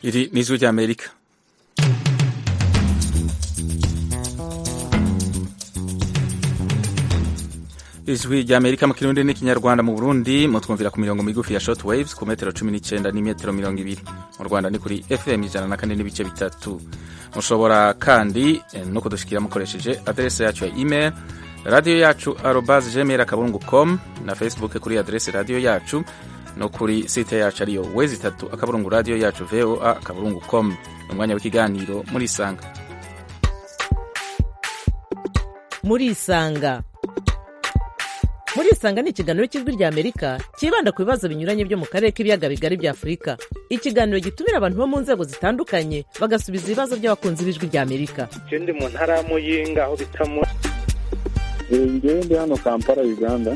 Iri ni Ijwi ry'Amerika. Ijwi ry'Amerika mu Kirundi n'Ikinyarwanda. Mu Burundi mutwumvira ku mirongo migufi ya short waves ku metero 19 n'imetero 20. Mu Rwanda ni kuri FM 104.3. Mushobora kandi no kudushikira mukoresheje adresse yacu ya email radio yacu @gmail.com na Facebook kuri adresse radio yacu no kuri site yacu ariyo wezi3 radio yacu voa.com. Umwanya w'ikiganiro muri Isanga. Muri Isanga ni ikiganiro cy'Ijwi ry'Amerika kibanda ku bibazo binyuranye byo mu karere k'ibiyaga bigari bya Afurika. Ikiganiro gitumira abantu bo mu nzego zitandukanye bagasubiza ibibazo by'abakunzi b'Ijwi ry'Amerika. Je ndi mu ntara ya Muyinga aho bita mu ndi hano Kampala, Uganda.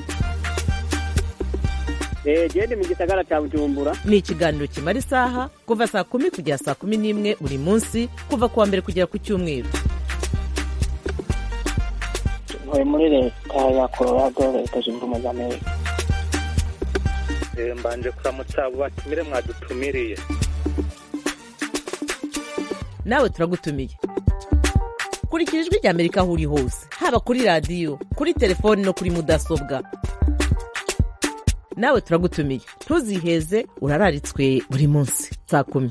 Je ndi mu gisagara cya Bujumbura. Ni ikiganiro kimara isaha kuva saa 10 kugera saa 11 buri munsi kuva kuwa mbere kugera ku Cyumweru. Muri leta ya Colorado, leta zunze ubumwe za Amerika. Mbanje kuramutsa abo batumire mwadutumiriye. Nawe turagutumiye. Kurikira Ijwi ry'Amerika aho uri hose, haba kuri radio, kuri telefone no kuri mudasobwa. Nawe turagutumiye. Ntuziheze, urararitswe buri munsi saa 10.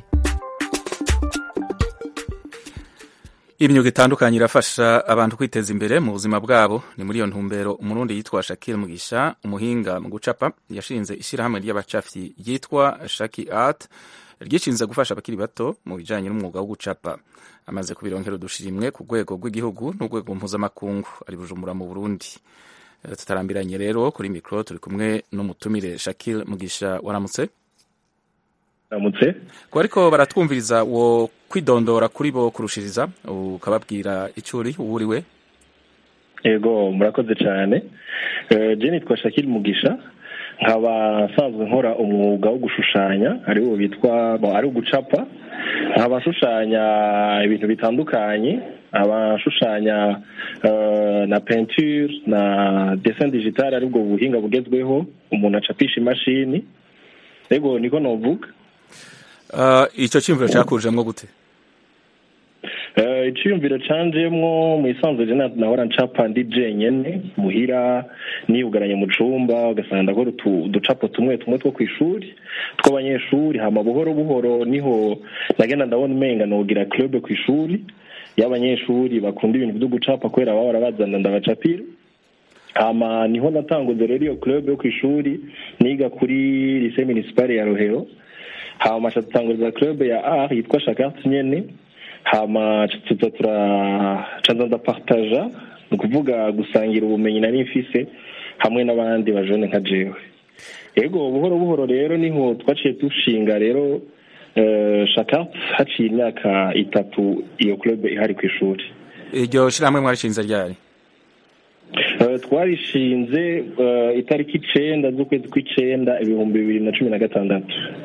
Imyuga itandukanye irafasha abantu kwiteza imbere mu buzima bwabo. Ni muri iyo ntumbero umurundi yitwa Shakil Mugisha, umuhinga mu gucapa, yashinze ishyirahamwe ry'abacafyi ryitwa Shaki Art, ryishinze gufasha abakiri bato mu bijanye n'umwuga wo gucapa. Amaze kubironkera udushimwe ku rwego rw'igihugu n'urwego mpuzamakungu, ari Bujumbura mu Burundi. Tutarambiranye rero kuri mikro turi kumwe n'umutumire Shakil Mugisha. Waramutse? Ko ariko baratwumviriza wo kwidondora kuri bo kurushiriza ukababwira icuri uburiwe. Yego, murakoze cyane. Je nitwa Shakil Mugisha, nkaba nsanzwe nkora umwuga wo gushushanya ari wo bitwa ari gucapa. Nkaba nshushanya ibintu bitandukanye, abashushanya na peinture na dessin digital, ari bwo buhinga bugezweho umuntu acapisha imashini. Yego, niko novuga. Icyo cyumviro cyakujemwo gute? Icyumviro canjemwo mu isanzwe je nahora ncapa ndi jenyene muhira, niyugaranye mu cumba, ugasanga ndakora uducapo tumwe two kw'ishuri tw'abanyeshuri. Hama buhoro buhoro niho nagenda ndabona umenga nogira club kw'ishuri y'abanyeshuri bakunda ibintu byo gucapa kubera baba barabazana ndabacapira. Hama niho natanguze rero iyo club yo kw'ishuri, niga kuri lycée municipal ya Rohero. Hama catanguriza club ya art yitwa Shakart nyene. Hama canza ndapartaja, ni ukuvuga gusangira ubumenyi nari mfise hamwe n'abandi bajone nka jewe. Yego, buhoro buhoro rero niho twaciye dushinga rero Shakart, haciye imyaka 3 iyo club ihari kw'ishuri. Iryo shirahamwe mwarishinze ryari? Twarishinze itariki 9 z'ukwezi kw'icenda 2016.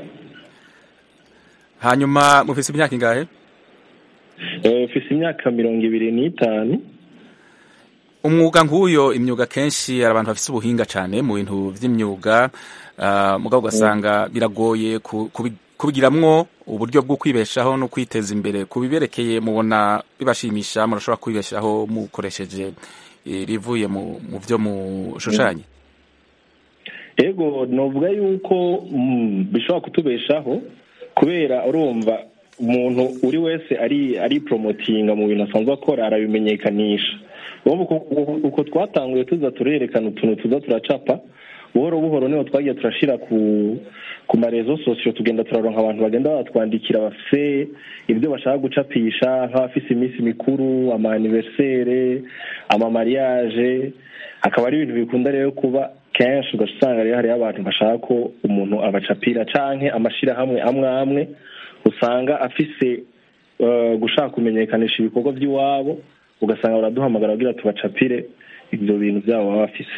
Hanyuma mufise imyaka ingahe? Mfise imyaka 25. Umwuga nk'uyo, imyuga kenshi abantu bafise ubuhinga cyane mu bintu vy'imyuga, mugabo ugasanga biragoye kubigiramwo uburyo bwo kwibeshaho no kwiteza imbere. Kubiberekeye mubona bibashimisha, murashobora kwibeshaho mukoresheje rivuye mu byo mushushanye? Ego, novuga yuko bishobora kutubeshaho kubera urumva umuntu uri wese ari promotinga mu bintu asanzwe akora, arabimenyekanisha. Uko twatanguye tuza turerekana utuntu tuza turacapa, buhoro buhoro niho twagiye turashira ku marezo sosiyo, tugenda turaronka abantu bagenda batwandikira bafise ibyo bashaka gucapisha, nk'abafise iminsi mikuru, ama anniversaire, ama mariage. Akaba ari ibintu bikunda rero kuba kenshi, ugasanga rero hari abantu bashaka ko umuntu abacapira, canke amashirahamwe amwe usanga afise gushaka kumenyekanisha ibikorwa by'iwabo, ugasanga baraduhamagara kugira tubacapire ibyo bintu byabo baba bafise.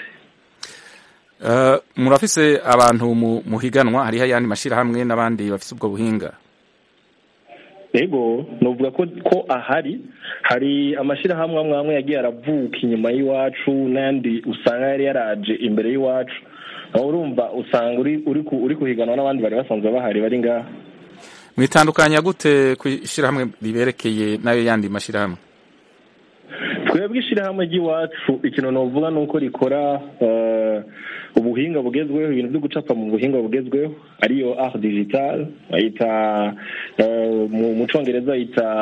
Murafise abantu muhiganwa, hariho ayandi mashirahamwe n'abandi bafise ubwo buhinga? Ego, novuga ko hari amashirahamwe amwe yagiye aravuka inyuma y'iwacu, n'andi usanga yari yaraje imbere y'iwacu. Aho urumva usanga uri kuhiganwa n'abandi bari basanzwe bahari bari ngaha. mwitandukanya gute ku ishyirahamwe riberekeye nayo yandi mashyirahamwe? twebwe ishyirahamwe ry'iwacu ikintu navuga ni uko rikora ubuhinga bugezweho, ibintu byo gucapa mu buhinga bugezweho, ariyo art digital bayita mu cyongereza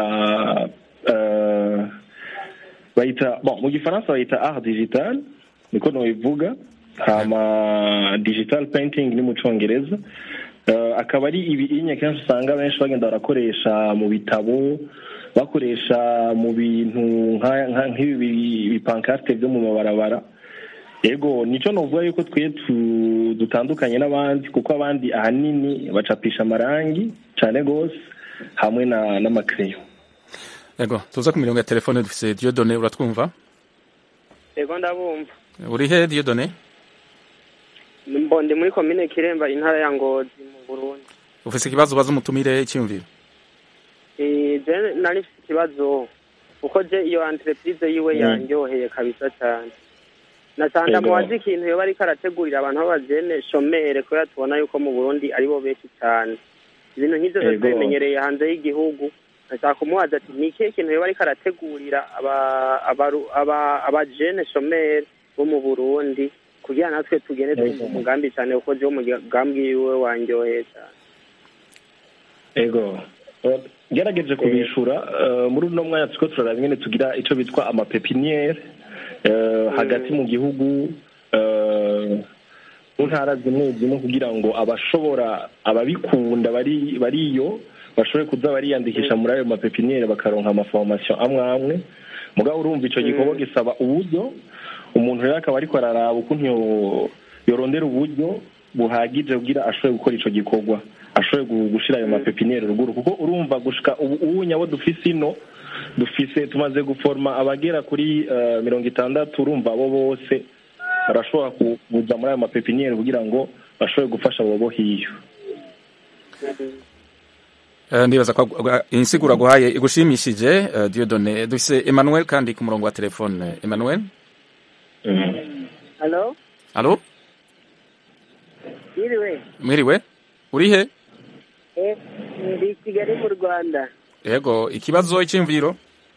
bayita mu gifaransa bayita art digital, niko nobivuga. hama digital painting ni mu cyongereza. Akaba ari ibinya kenshi usanga benshi bagenda barakoresha mu bitabo, bakoresha mu bintu nk'ibi bipankarte byo mu mabarabara. Yego nico novuga yuko twe dutandukanye n'abandi, kuko abandi ahanini bacapisha amarangi cyane gose hamwe n'amakreyo. Yego tuza ku mirongo ya telefone dufise Dieudonné, uratwumva? Yego ndabumva. Uri he Dieudonné? Ndi muri komine Kiremba intara ya Ngozi mu Burundi. Ufise ikibazo baza umutumire icyumviro? Je nari mfite ikibazo uko je iyo entreprise yiwe yanyoheye kabisa cyane. Nasanga muwazi ikintu yo bari karategurira abantu b'abajene shomere, ko yatubona yuko mu Burundi ari bo benshi cyane. Ibintu nk'ivyo bimenyereye hanze y'igihugu. Nashaka kumubaza ati ni ikihe kintu yo bari karategurira abajene shomere bo mu Burundi kugira natwe tugende twumva umugambi cyane, uko je umugambi wiwe wanyoheye cyane. Ego gerageje kubishura muri uno mwanya tuko turaraba nyene tugira ico bitwa amapepiniere hagati mu gihugu mu ntara zimwe kugira ngo ababikunda bariyo bashobore kuza bariyandikisha muri ayo mapepiniere bakaronka amaformation amwe. Mugabo urumva ico gikorwa gisaba uburyo, umuntu rero akaba ariko araraba ukuntu yorondera uburyo buhagije kugira ashobore gukora ico gikorwa, ashobore gushira ayo mapepiniere ruguru, kuko urumva gushika ubu nyabo dufise tumaze guforma abagera kuri 60. urumva abo bose barashobora kuza muri ayo mapepiniere kugira ngo bashobore gufasha abo hiyo. Ndibaza ko insigura guhaye igushimishije Dieudonné. Dufise Emmanuel kandi ku murongo wa telefone. Emmanuel? Hello? Allo? Mwiriwe? Uri he? Ndi Kigali mu Rwanda. Yego, ikibazo icyumviro?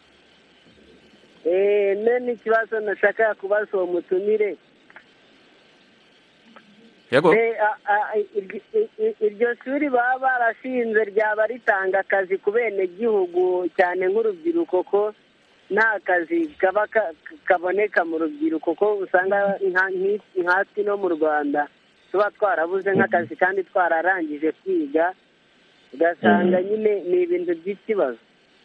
None ikibazo nashaka kubaza uwo mutumire. Yego. Iryo shuri baba barashinze ryaba ritanga akazi ku bene gihugu cyane nk'urubyiruko, ko nta kazi kaboneka mu rubyiruko, ko usanga nk'ati no mu Rwanda tuba twarabuze nk'akazi kandi twararangije kwiga, ugasanga nyine ni ibintu by'ikibazo.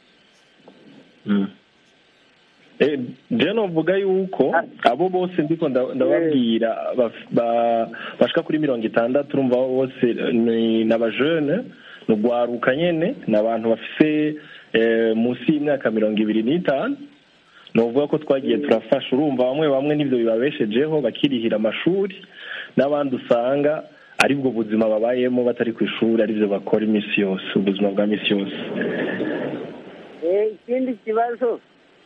Je novuga yuko abo bose ndiko ndababwira bashika kuri 60. urumva bose ni n'abajene, n'ugwaruka nyene, n'abantu bafise musi y'imyaka 25. novuga ko twagiye turafasha, urumva bamwe n'ivyo bibabeshejeho bakirihira amashuri, n'abandi usanga ari bwo buzima babayemo batari ku ishuri, ari byo bakora imisi yose, ubuzima bwa misi yose. Ikindi kibazo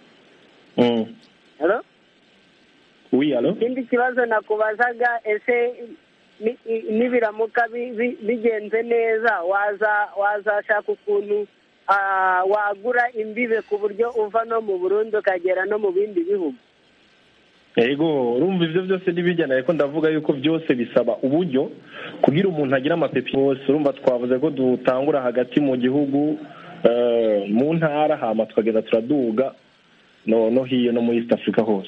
Hello? Oui, hello? Ikindi kibazo nakubazaga, ese nibiramuka bigenze neza wazashaka ukuntu wagura imbibe ku buryo uva no mu Burundi ukagera no mu bindi bihugu? Yego, urumva ivyo byose nibijyana, ariko ndavuga yuko byose bisaba uburyo kugira umuntu agira amapepi yose. Urumva twavuze ko dutangura hagati mu gihugu, mu ntara, hama tukageza turaduga no hiyo no muri East Africa hose.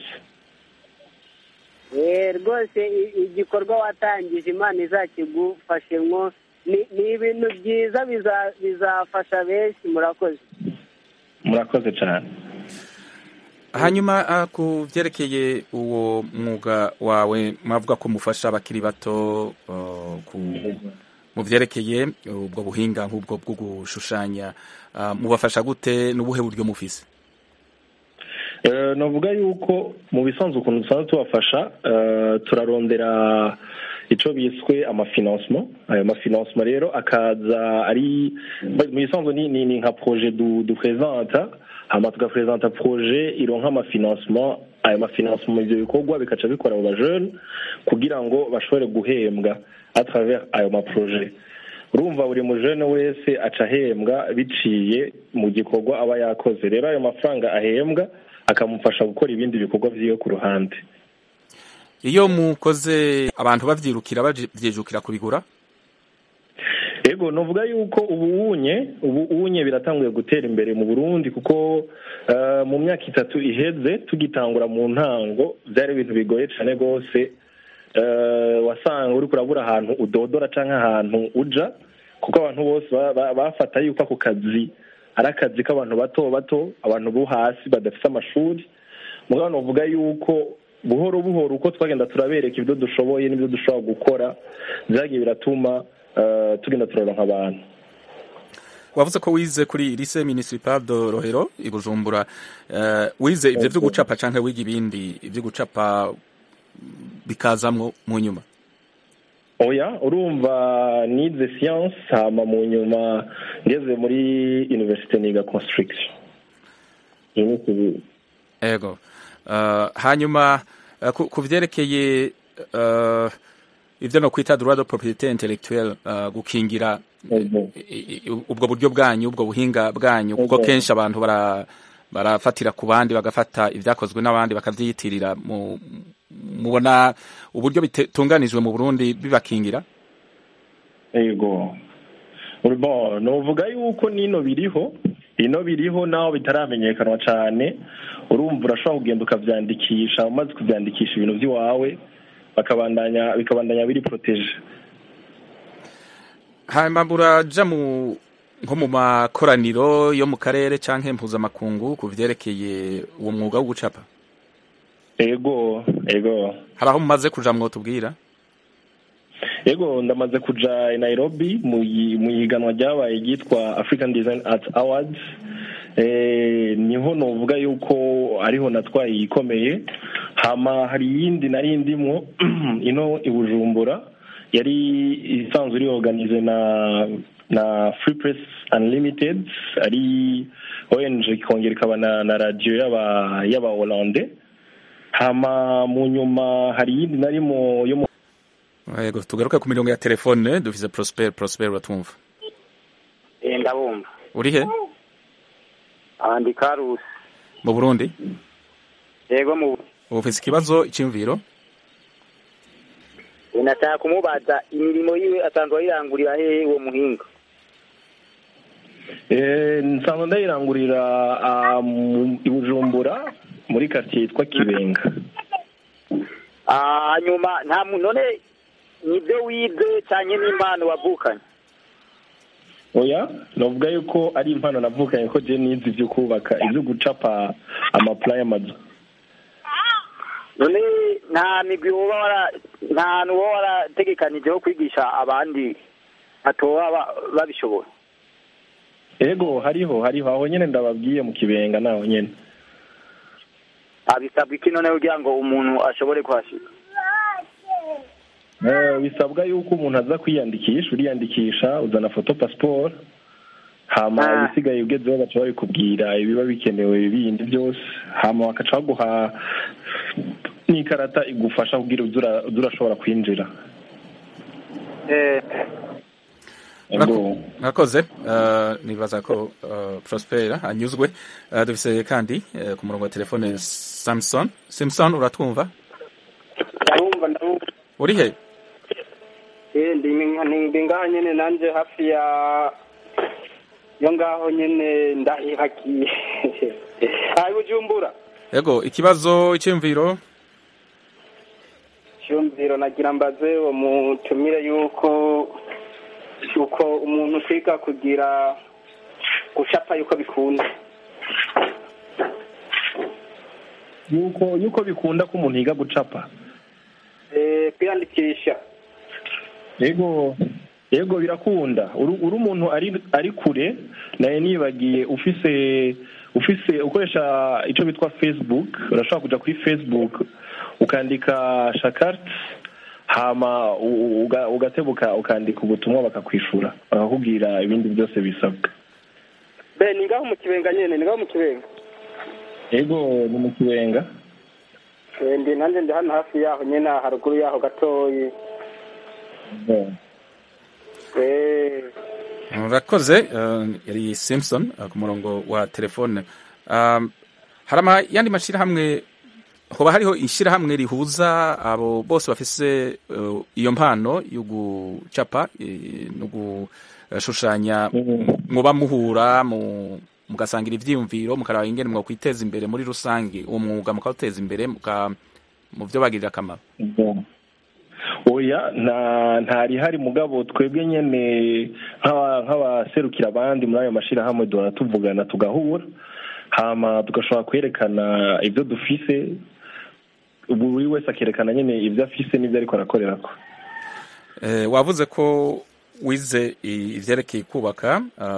Rwose igikorwa watangije Imana izakigufashemwo, ni ibintu byiza bizafasha benshi. Murakoze cyane. Hanyuma ku byerekeye uwo mwuga wawe, mwavuga ko mufasha abakiri bato mu byerekeye ubwo buhinga nk'ubwo bwo gushushanya, mubafasha gute? n'ubuhe buryo mufise? Navuga yuko mu bisanzwe ukuntu dusanzwe tubafasha, turarondera ico biswe amafinancement. Ayo mafinancement rero akaza ari mu bisanzwe ni nka projet du présenta, hama tugapresenta projet ironka amafinancement. Ayo mafinancement ivyo bikorwa bikaca bikora abo bajene kugira ngo bashobore guhembwa à travers ayo maprojet. urumva buri mujene wese aca ahembwa biciye mu gikorwa aba yakoze. Rero ayo mafaranga ahembwa akamufasha gukora ibindi bikorwa vyiwe ku ruhande. iyo mukoze abantu bavyirukira bavyijukira kubigura? Ego novuga yuko ubunye biratanguye gutera imbere mu Burundi, kuko mu myaka 3 iheze tugitangura mu ntango byari ibintu bigoye cyane gose. Wasanga uri kurabura ahantu udodora canke ahantu uja, kuko abantu bose bafata yuko ako kazi ari akazi k'abantu bato abantu bo hasi badafite amashuri. Mugabo novuga yuko buhoro buhoro uko twagenda turabereka ibyo dushoboye n'ibyo dushobora gukora, byagiye biratuma tugenda turaronka abantu. Wavuze ko wize kuri lycée municipal de Rohero i Bujumbura, wize ivyo vyo gucapa canke wiga ibindi ivyo gucapa bikazamwo mu nyuma? Oya, urumva nize science, hama mu nyuma ngeze muri université niga construction. Ego. Hanyuma ku vyerekeye ivyo no kwita droit de propriété intellectuelle, gukingira ubwo buryo bwanyu, ubwo buhinga bwanyu, kuko kenshi abantu barafatira ku bandi bagafata ivyakozwe n'abandi bakavyiyitirira. Mubona uburyo bitunganijwe mu Burundi bibakingira? Ego. Bon, novuga yuko ino biriho naho bitaramenyekanwa cyane. Urumva urashobora kugenda ukavyandikisha, umaze kuvyandikisha ibintu by'iwawe bikabandanya biri protege. Hanyuma buraja nko mu makoraniro yo mu karere canke mpuzamakungu ku vyerekeye uwo mwuga wo gucapa? Ego. Hari aho mumaze kuja mwotubwira? Ego, ndamaze kuja i Nairobi mu higanwa ryabaye ryitwa African Design Arts Awards. Niho novuga yuko ariho natwaye ikomeye. Hama hari yindi nari ndimwo ino i Bujumbura, yari isanzwe iri organize na Free Press Unlimited, ari ONG kongera ikaba na radio y'aba Hollande. Hama mu nyuma hari yindi narimo yo. Yego, tugaruka ku mirongo ya telefone dufise Prosper batumva. Ndabumva. Uri he? Andi Karusi. Mu Burundi? Yego mu. Ufise ikibazo cy'imviro? Nataka kumubaza imirimo yiwe asanzwe ayirangurira hehe uwo muhinga? Nsanzwe ndayirangurira i Bujumbura muri quartier yitwa Kibenga. Nyuma nta none nibyo wize cyane n'impano wavukanye? Oya, novuga yuko ari impano navukanye, ko je nize ibyo kubaka, ibyo gucapa amaplan y'amazu. None nta migwi nta nuwo warategekanije wo kwigisha abandi atoba babishobora? Ego, hariho aho nyene ndababwiye mu Kibenga naho nyene. Abisabwa iki none kugira ngo umuntu ashobore kwashika? Bisabwa yuko umuntu aza uriyandikisha, uzana photo passport, hama ibisigaye ugezeho baca babikubwira ibiba bikenewe bindi byose, hama bakaca baguha n'ikarata igufasha kugira urashobora kwinjira. Murakoze. Nibaza ko Prosper anyuzwe. Dufise kandi ku murongo wa telefone Simpson, uratwumva? Ndabumva. Uri he? Ndi ngaho nyene nanje hafi yo ngaho nyene ndahihakiye. Ayi Bujumbura. Yego, ikibazo cy'imviro? Cyumviro nagira mbaze uwo mutumire yuko umuntu kwiga kugira gushapa yuko bikunda. Yuko bikunda ko umuntu yiga gucapa? Kwiyandikisha. Yego birakunda. Uri umuntu ari kure, naye nibagiye ufise ukoresha ico bitwa Facebook, urashobora kuja kuri Facebook ukandika Shakart, hama ugatebuka ukandika ubutumwa bakakwishura, bakakubwira ibindi byose bisabwa. Ni ngaho mu Kibenga nyene, ni ngaho mu Kibenga? Yego, ni mu Kibenga. Nanje ndi hano hafi yaho nyene, haruguru yaho gatoyi. Murakoze. Yari Simpson ku murongo wa telefone. Hari yandi mashyirahamwe, hoba hariho ishyirahamwe rihuza abo bose bafise iyo mpano yo gucapa no gushushanya, muba muhura mugasangira ivyiyumviro, mukaraba ingene mwo kwiteza imbere muri rusange, uwo mwuga mukawuteza imbere mu byo bagirira akamaro? Oya, ntari hari mugabo twebwe nyene nk'abaserukira abandi muri ayo mashirahamwe duhora tuvugana tugahura, hama tugashobora kwerekana ibyo dufise, buri wese akerekana nyene ibyo afise n'ibyo ariko arakorerako. Wavuze ko wize ivyerekeye kubaka,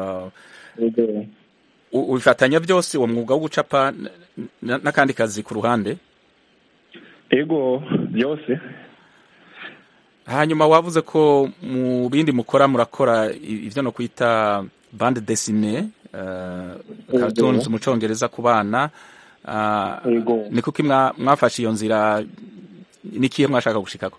ubifatanya byose, uwo mwuga wo gucapa n'akandi kazi ku ruhande? Ego, byose. Hanyuma wavuze ko mu bindi mukora murakora ivyo no kwita bande dessinée, cartoons mu Congereza ku bana. Ni kuki mwafashe iyo nzira, nikihe mwashaka gushikako?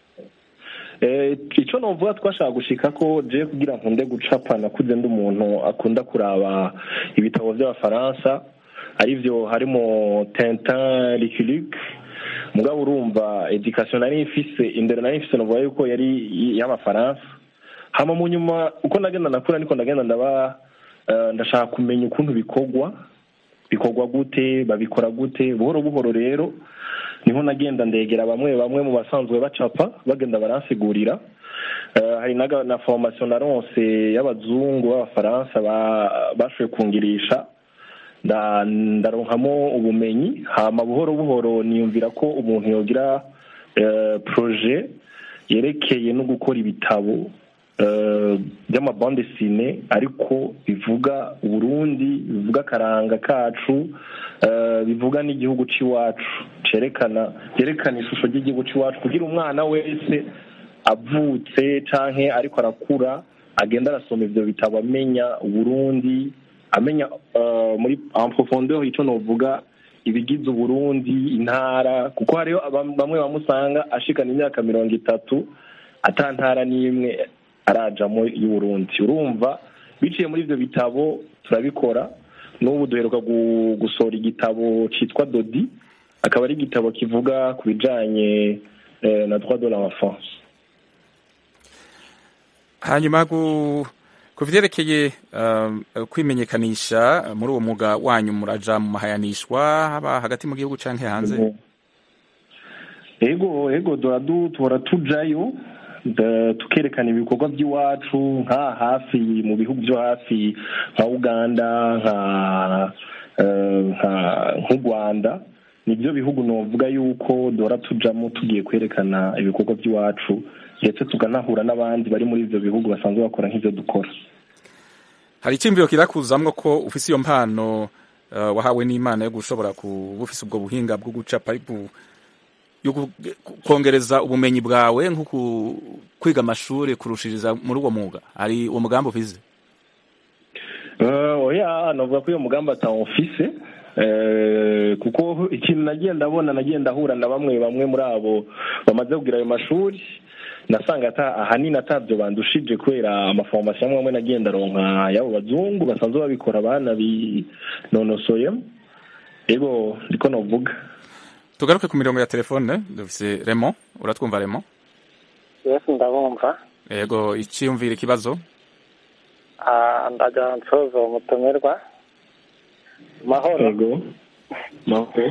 Ico novuga twashaka gushikako, je kugira nkunde gucapa nakuze ndi umuntu akunda kuraba ibitabo by'abafaransa, arivyo harimo Tintin, Lucky Luke. Mugabo urumva education nari ifise indero nari ifise novuga yuko yari y'abafaransa. Hama mu nyuma uko nagenda nakura niko ndagenda ndashaka kumenya ukuntu bikorwa gute, babikora gute. Buhoro buhoro rero niho nagenda ndegera bamwe mu basanzwe bacapa, bagenda baransigurira. Hari na formation naronse y'abazungu b'abafaransa bashoboye kungirisha, ndaronkamo ubumenyi. Hama buhoro buhoro niyumvira ko umuntu yogira projet yerekeye no gukora ibitabo by'amabande dessinée ariko bivuga Burundi, bivuga karanga kacu, bivuga n'igihugu c'iwacu, yerekana ishusho ry'igihugu c'iwacu, kugira umwana wese avutse canke ariko arakura agenda arasoma ivyo bitabo, amenya Burundi, amenya muri en profondeur ico novuga ibigize Burundi, intara, kuko hariyo bamwe bamusanga ashikana imyaka 30 ata ntara n'imwe arajamo y'Uburundi. Urumva biciye muri ivyo bitabo turabikora. N'ubu duheruka gusora igitabo citwa Dodi, akaba ari igitabo kivuga ku bijanye na droit de l'enfant. Hanyuma ku vyerekeye kwimenyekanisha muri uwo mwuga wanyu, muraja mu mahayanishwa haba hagati mu gihugu canke hanze? Ego duhora tujayo tukerekana ibikorwa by'iwacu, nka hafi mu bihugu byo hafi nka Uganda, nk'u Rwanda. Nibyo bihugu novuga yuko duhora tujamo tugiye kwerekana ibikorwa by'iwacu, ndetse tuganahura n'abandi bari muri ivyo bihugu basanzwe bakora nk'ivyo dukora. Hari icyumviro kirakuzamwo ko ufise iyo mpano wahawe n'Imana yo gushobora kuba ufise ubwo buhinga bwo gucapa, kongereza ubumenyi bwawe nko kwiga amashuri kurushiriza muri uwo mwuga? Hari uwo mugambi ufise? Oya, navuga ko iyo mugambi atawufise, kuko ikintu nagenda ahura na bamwe muri abo bamaze kugira ayo mashuri, nasanga ahanini atabyo bandushije kubera amaformation amwe nagenda ronka y'abo bazungu basanzwe babikora, abana binonosoyemo. Ego ndiko novuga. Tugaruke ku mirongo ya telefone, dufise Raymond. Uratwumva Raymond? Yes, ndabumva. Yego, icyumvira ikibazo? Ndaga nsozo umutumirwa. Mahoro. Yego. Mahoro.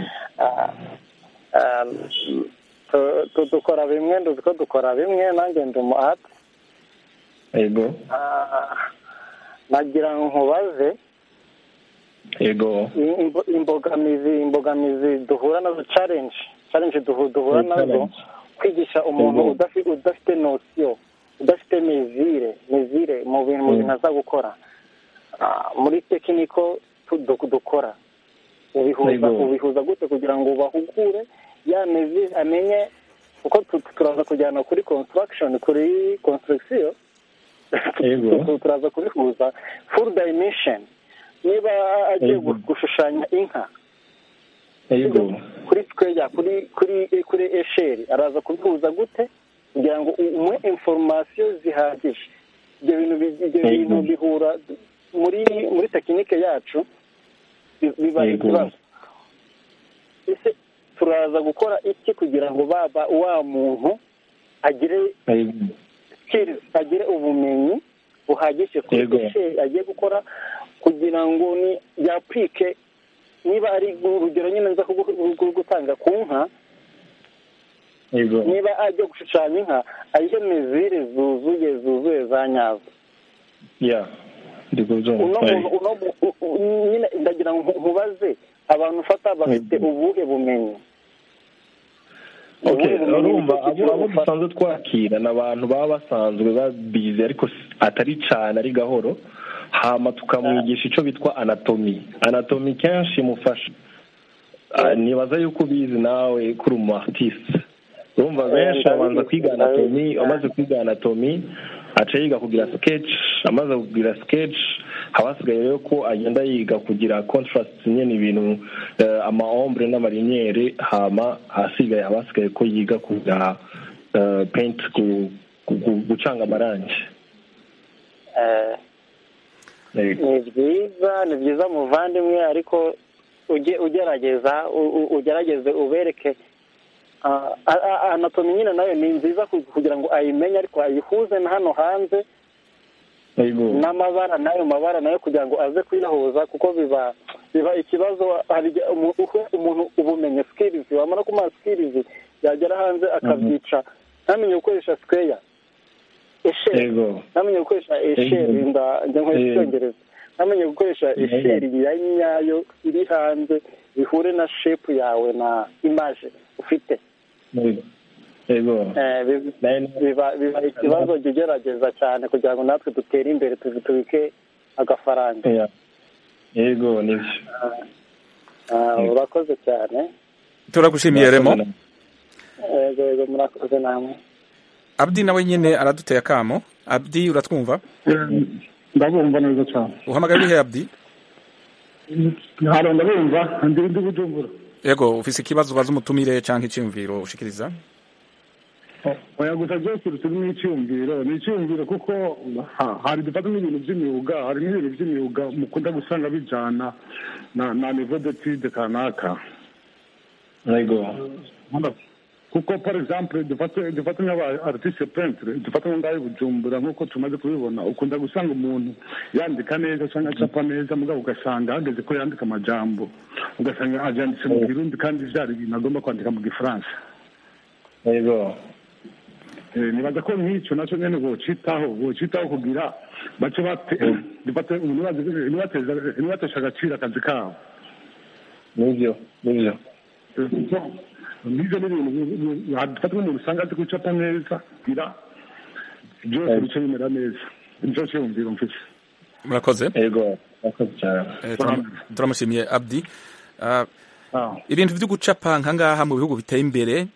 Dukora bimwe, nduziko dukora bimwe, nanjye ndi umuhati. Yego. Nagira nkubaze. Yego. Imbogamizi duhura nazo, challenge duhura nazo, kwigisha umuntu udafite notion, udafite mezire mu bintu aza gukora muri tekiniko dukora. Ubihuza gute kugira ngo bahugure ya mezire, amenye uko turaza kujyana kuri construction, turaza kubihuza full dimension. Niba agiye gushushanya inka kuri square, kuri esheri, araza kubihuza gute kugira ngo umwe information zihagije ibyo bintu bihura muri tekinike yacu biba ikibazo. Ese turaza gukora iki kugira ngo wa muntu agire ubumenyi buhagije kuri sheri agiye gukora kugira ngo yapurike niba ari urugero nyine nza gutanga ku nka, niba ajya gushushanya inka ayihe mezire zuzuye za nyazo. Nyine ndagira ngo nkubaze abantu ufata bafite ubuhe bumenyi? urumva abo dusanzwe twakira ni abantu baba basanzwe babizi ariko atari cyane, ari gahoro, hama tukamwigisha icyo bitwa anatomi kenshi imufasha. Nibaza yuko ubizi nawe kuri umu artiste, urumva benshi babanza kwiga anatomi, amaze kwiga anatomi aca yiga kugira sketch, amaze kugira sketch habasigaye rero ko agenda yiga kugira contrast nyene ibintu ama ombre n'amariniere, hama hasigaye habasigaye ko yiga kugira paint gucanga amarangi. Ni byiza muvandimwe, ariko ugerageze ubereke anatomi nyine nayo ni nziza kugira ngo ayimenye, ariko ayihuze na hano hanze n'amabara, n'ayo mabara nayo kugira ngo aze kuyahuza, kuko biba ikibazo. Hari umuntu ubumenye skills, wamara kumara skills yagera hanze akabyica, ntamenye gukoresha square, ntamenye gukoresha esheri, njya nkoresha icyongereza, ntamenye gukoresha esheri ya nyayo iri hanze bihure na shape yawe na image ufite. Biba ikibazo kigerageza cyane kugira ngo natwe dutere imbere tubike agafaranga. Nibyo. Urakoze cyane, turagushimiye Remo. Yego murakoze namwe. Abdi nawe nyine araduteye akamo. Abdi uratwumva? Ndabumva neza cyane. Uhamagara urihe Abdi? Ndabumva, ndi Bujumbura. Yego, ufise ikibazo ubaza umutumire canke iciyumviro ushikiriza? Oya, gusa byose turimo icyumviro kuko hari dufata n'ibintu by'imyuga, hari n'ibintu by'imyuga mukunda gusanga bijana na niveau d'étude kanaka. Kuko par exemple dufata nk'aba artiste peintre, dufata nk'aho Bujumbura nk'uko tumaze kubibona, ukunda gusanga umuntu yandika neza cyangwa acapa neza, mugabo ugasanga hageze ko yandika amajambo ugasanga abyanditse mu Kirundi kandi byari ibintu agomba kwandika mu Gifaransa. Nibaza ko nk'icyo nacyo nyine bocitaho kugira bace dufate nibatesha agaciro akazi kabo. Nibyo n'ibyo ni ibintu dufata nk'umuntu usanga azi gucapa neza kugira byose bice bimera neza. Nicyo cyumviro mfite. Murakoze. Murakoze cyane. Turamushimiye Abdi. Ibintu byo gucapa nkangaha mu bihugu biteye imbere,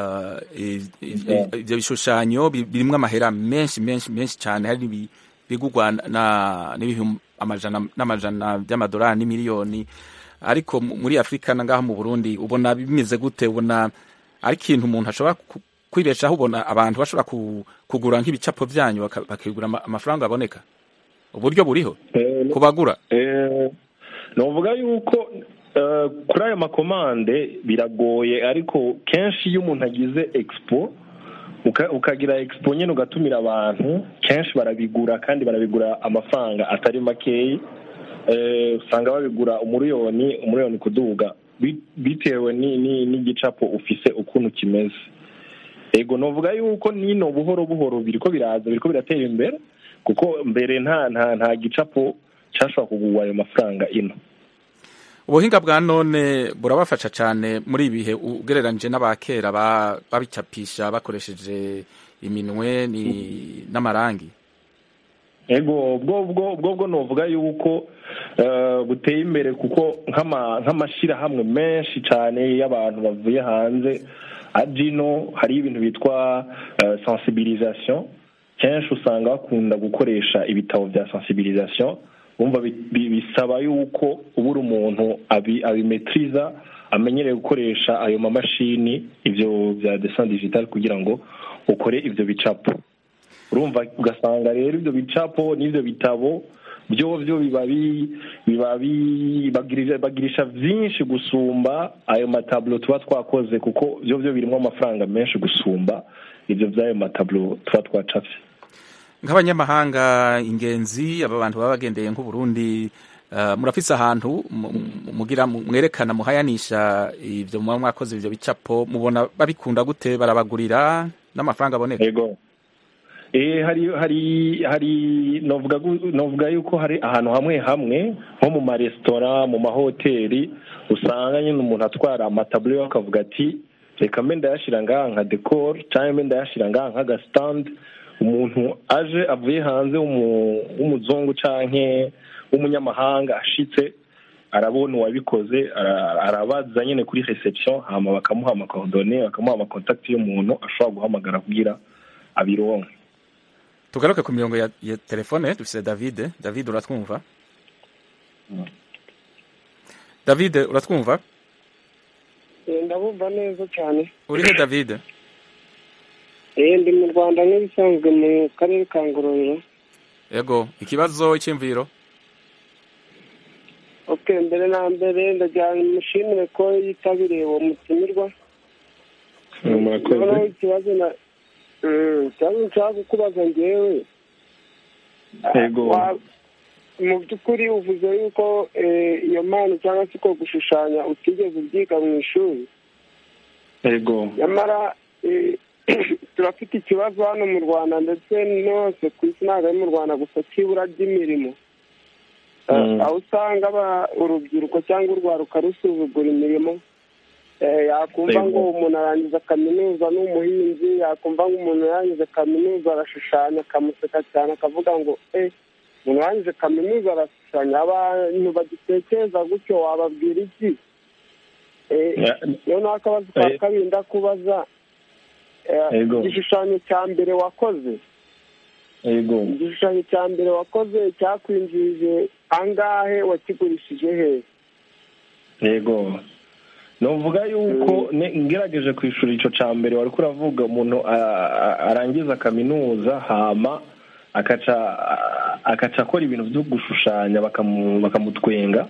ibyo bishushanyo birimwo amahera menshi cyane, hari bigugwa n'ibihumbi amajana by'amadolari n'imiliyoni. Ariko muri Afrika nangaha mu Burundi ubona bimeze gute? Ubona ari ikintu umuntu ashobora kwibeshaho? Ubona abantu bashobora kugura nk'ibicapo byanyu bakigura amafaranga aboneka? Uburyo buriho kubagura? Novuga yuko kuri ayo makomande biragoye, ariko kenshi iyo umuntu agize expo, ukagira expo nyine ugatumira abantu, kenshi barabigura, kandi barabigura amafaranga atari makeyi. Usanga babigura umuriyoni kuduga, bitewe n'igicapo ufise ukuntu kimeze. Ego novuga yuko nino buhoro biriko biratera imbere, kuko mbere nta gicapo cyashobora kugurwa ayo mafaranga ino. Ubuhinga bwa none burabafasha cyane muri ibihe ugereranije n'abakera babicapisha bakoresheje iminwe n'amarangi. Ego bwo novuga yuko buteye imbere, kuko nk'amashirahamwe menshi cyane y'abantu bavuye hanze ajino hari ibintu bitwa sensibilisation. Kenshi usanga bakunda gukoresha ibitabo bya sensibilisation. Umva bisaba yuko ubura umuntu abimetriza, amenyereye gukoresha ayo mamashini, ivyo bya dessin digital, kugira ngo ukore ivyo bicapo. urumva ugasanga rero ibyo bicapo n'ibyo bitabo byo bagirisha byinshi gusumba ayo matablo tuba twakoze, kuko byo birimo amafaranga menshi gusumba ibyo by'ayo matablo tuba twacafye. Nk'abanyamahanga ingenzi aba bantu baba bagendeye nk'Uburundi, murafise ahantu mugira mwerekana muhayanisha ibyo muba mwakoze ibyo bicapo, mubona babikunda gute? Barabagurira n'amafaranga aboneka? Yego, hari novuga yuko hari ahantu hamwe nko mu maresitora, mu mahoteli, usanga nyine umuntu atwara amatablo akavuga ati reka mbe ndayashira ngaha nka decor cyangwa mbe ndayashira ngaha nk'agastand. Umuntu aje avuye hanze w'umuzungu canke w'umunyamahanga ashitse arabona uwabikoze, arabaza nyine kuri reception, hama bakamuha amacoordonnées, bakamuha amakontakti y'umuntu ashobora guhamagara kugira abironke. Tugaruke ku mirongo ya telefone, dufise David. David, uratwumva? David, uratwumva? Ndabumva neza cyane. Urihe David? Ndi mu Rwanda nk'ibisanzwe mu karere ka Ngororero. Yego, ikibazo cy'imviro? Okay, mbere na mbere ndajyana mushimire ko yitabiriye uwo mutumirwa. Murakoze. Ikibazo nshaka kukubaza njyewe. Yego. Mu by'ukuri uvuze yuko iyo mpano cyangwa se ko gushushanya utigeze ubyiga mu ishuri. Yego. Nyamara turafite ikibazo hano mu Rwanda ndetse nose ku isi, ntabwo ari mu Rwanda gusa, cy'ibura ry'imirimo. Aho usanga urubyiruko cyangwa urwaruka rusuzugura imirimo. Yakumva ngo umuntu arangiza kaminuza n'umuhinzi, yakumva ngo umuntu yarangiza kaminuza arashushanya, akamuseka cyane akavuga ngo umuntu yarangiza kaminuza arashushanya. Abantu bagitekereza gutyo wababwira iki? Noneho akabazo ka kabiri ndakubaza, igishushanyo cya mbere wakoze, igishushanyo cya mbere wakoze cyakwinjirije angahe? Wakigurishije he? Yego, novuga yuko ngerageje kwishura ico ca mbere wari kuravuga, umuntu arangiza kaminuza hama akaca akora ibintu byo gushushanya bakamutwenga.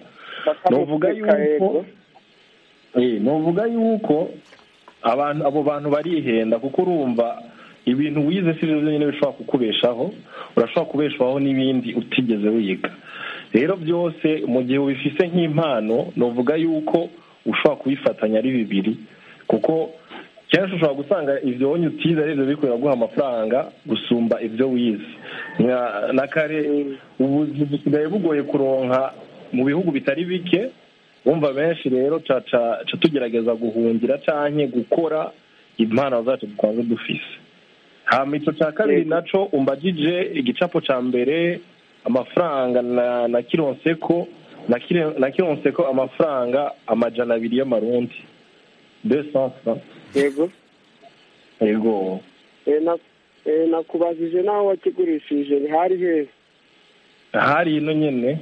Novuga yuko abo bantu barihenda, kuko urumva ibintu wize si byo nyine bishobora kukubeshaho, urashobora kubeshwaho n'ibindi utigeze wiga. Rero byose mu gihe ubifise nk'impano, novuga yuko ushobora kubifatanya ari bibiri, kuko kenshi ushobora gusanga ibyo wonye utize ari byo bikorera guha amafaranga gusumba ibyo wize. Na kare ubuzi busigaye bugoye kuronka mu bihugu bitari bike, wumva benshi rero ca tugerageza guhungira canke gukora impano zacu dusanzwe dufise. Hama ico ca kabiri naco umbagije igicapo ca mbere amafaranga na kironseko amafaranga 200 y'amarundi, 200 francs. Yego. Nakubajije naho wakigurishije hari he? Hari ino nyene.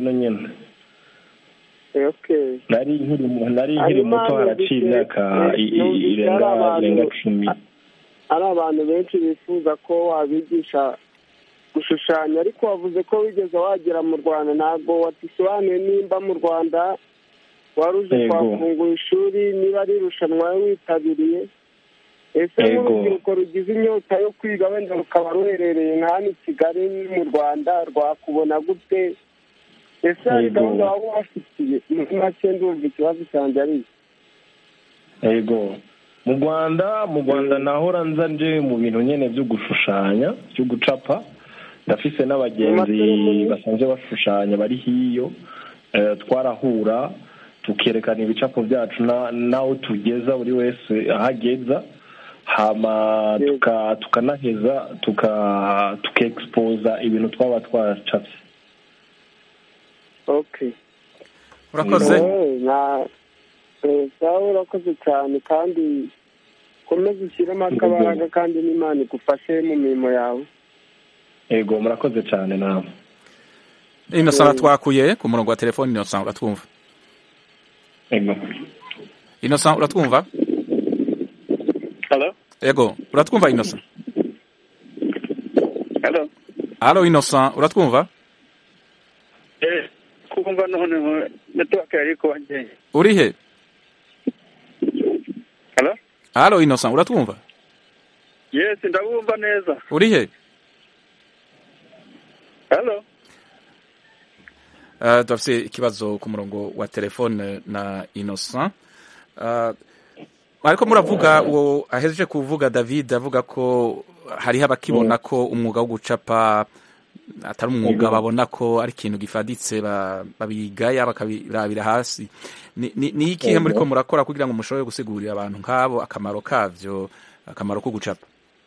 Okay. Nari nkiri muto, haraciye imyaka irenga 10. Ari abantu benshi bifuza ko wabigisha gushushanya, ariko wavuze ko wigeze wagera mu Rwanda, ntabwo watisobanuye nimba mu Rwanda waruje kwafungura ishuri, niba ari irushanwa witabiriye. Ese nk'urubyiruko rugize inyota yo kwiga wenda rukaba ruherereye nka hano i Kigali mu Rwanda, rwakubona gute? Ese hari gahunda waba wafitiye? Muri make ndumva ikibazo cyanjye ari iki. Yego, mu Rwanda nahora nza nje mu bintu nyene byo gushushanya, byo gucapa. Ndafise n'abagenzi basanzwe bashushanya bari hiyo, twarahura tukerekana ibicapo byacu naho tugeza buri wese ahageza, hama tukanaheza tukaexposa ibintu twaba twacapye. Okay. Urakoze. Urakoze cyane, kandi komeza ushyiremo akabaraga, kandi n'Imana igufashe mu mirimo yawe. Yego, murakoze cyane nawe. Innocent twakuye ku murongo wa telefone. Innocent, uratwumva? Yego. Innocent, uratwumva? Hello? Yego, uratwumva Innocent? Halo Innocent, uratwumva? Kumva none network ariko wanje. Uri he? Halo Innocent, uratwumva? Yes, ndabumva neza. Uri he? Halo. Dufise ikibazo ku murongo wa telefone na Innocent. Ariko muravuga uwo ahejeje kuvuga David avuga ko hariho abakibona ko umwuga wo gucapa atari umwuga babona ko ari ikintu gifaditse babigaya bakabirabira hasi. Ni ikihe muri ko murakora kugira ngo mushobore gusigurira abantu nk'abo akamaro kavyo, akamaro ko gucapa?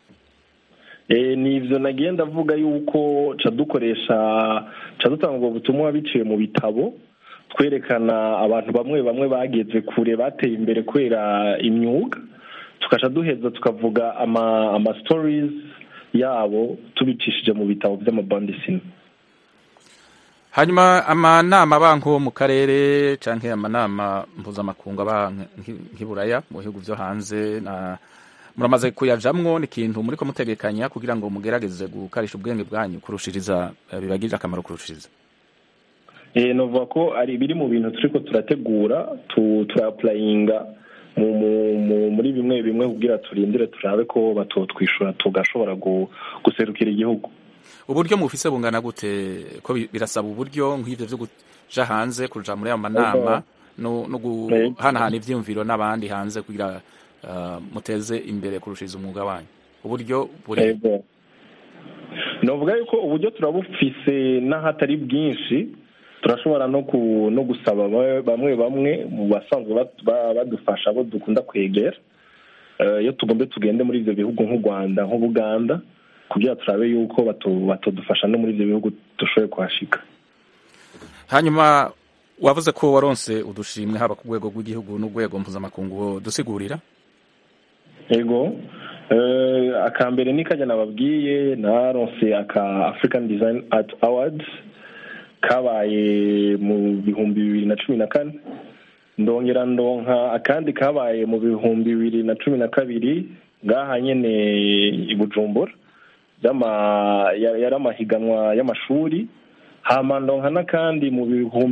Nivyo nagenda avuga yuko ca dutanga ubutumwa biciye mu bitabo twerekana abantu bamwe bageze kure bateye imbere kwera imyuga, tukaca duheza tukavuga ama stories yabo tubicishije mu bitabo by'amabandisine. Hanyuma amanama banko mu karere canke amanama mpuzamakungu nk'iburaya mu bihugu vyo hanze na muramaze kuyajamwo ni ikintu muri ko mutegekanya kugira ngo mugerageze gukarisha ubwenge bwanyu kurushiriza bibagirira akamaro kurushiriza? Novuga ko ari biri mu bintu turiko turategura turaplayinga muri bimwe kugira turindire turabe ko batotwishura tugashobora guserukira igihugu. Uburyo mufise bungana gute ko birasaba uburyo nk'ivyo vyo kuja hanze kuja muri amanama no guhanahana ivyiyumviro n'abandi hanze kugira muteze imbere kurushiriza umwuga wanyu? Uburyo buri novuga yuko uburyo turabufise n'ahatari bwinshi, turashobora no gusaba bamwe mu basanzwe badufasha abo dukunda kwegera iyo tugende muri ivyo bihugu nk'u Rwanda nk'Ubuganda kugira turabe yuko batodufasha no muri ivyo bihugu dushoboye kuhashika. Hanyuma wavuze ko waronse udushimwe haba ku rwego rw'igihugu n'urwego mpuzamakungu, dusigurira? Yego, akambere ni kajya nababwiye naronse aka African Design Art Awards kabaye mu 2014, ndongera ndonka akandi kabaye mu 2012 ngaha nyene i Bujumbura yari amahiganwa y'amashuri, hama ndonka n'akandi mu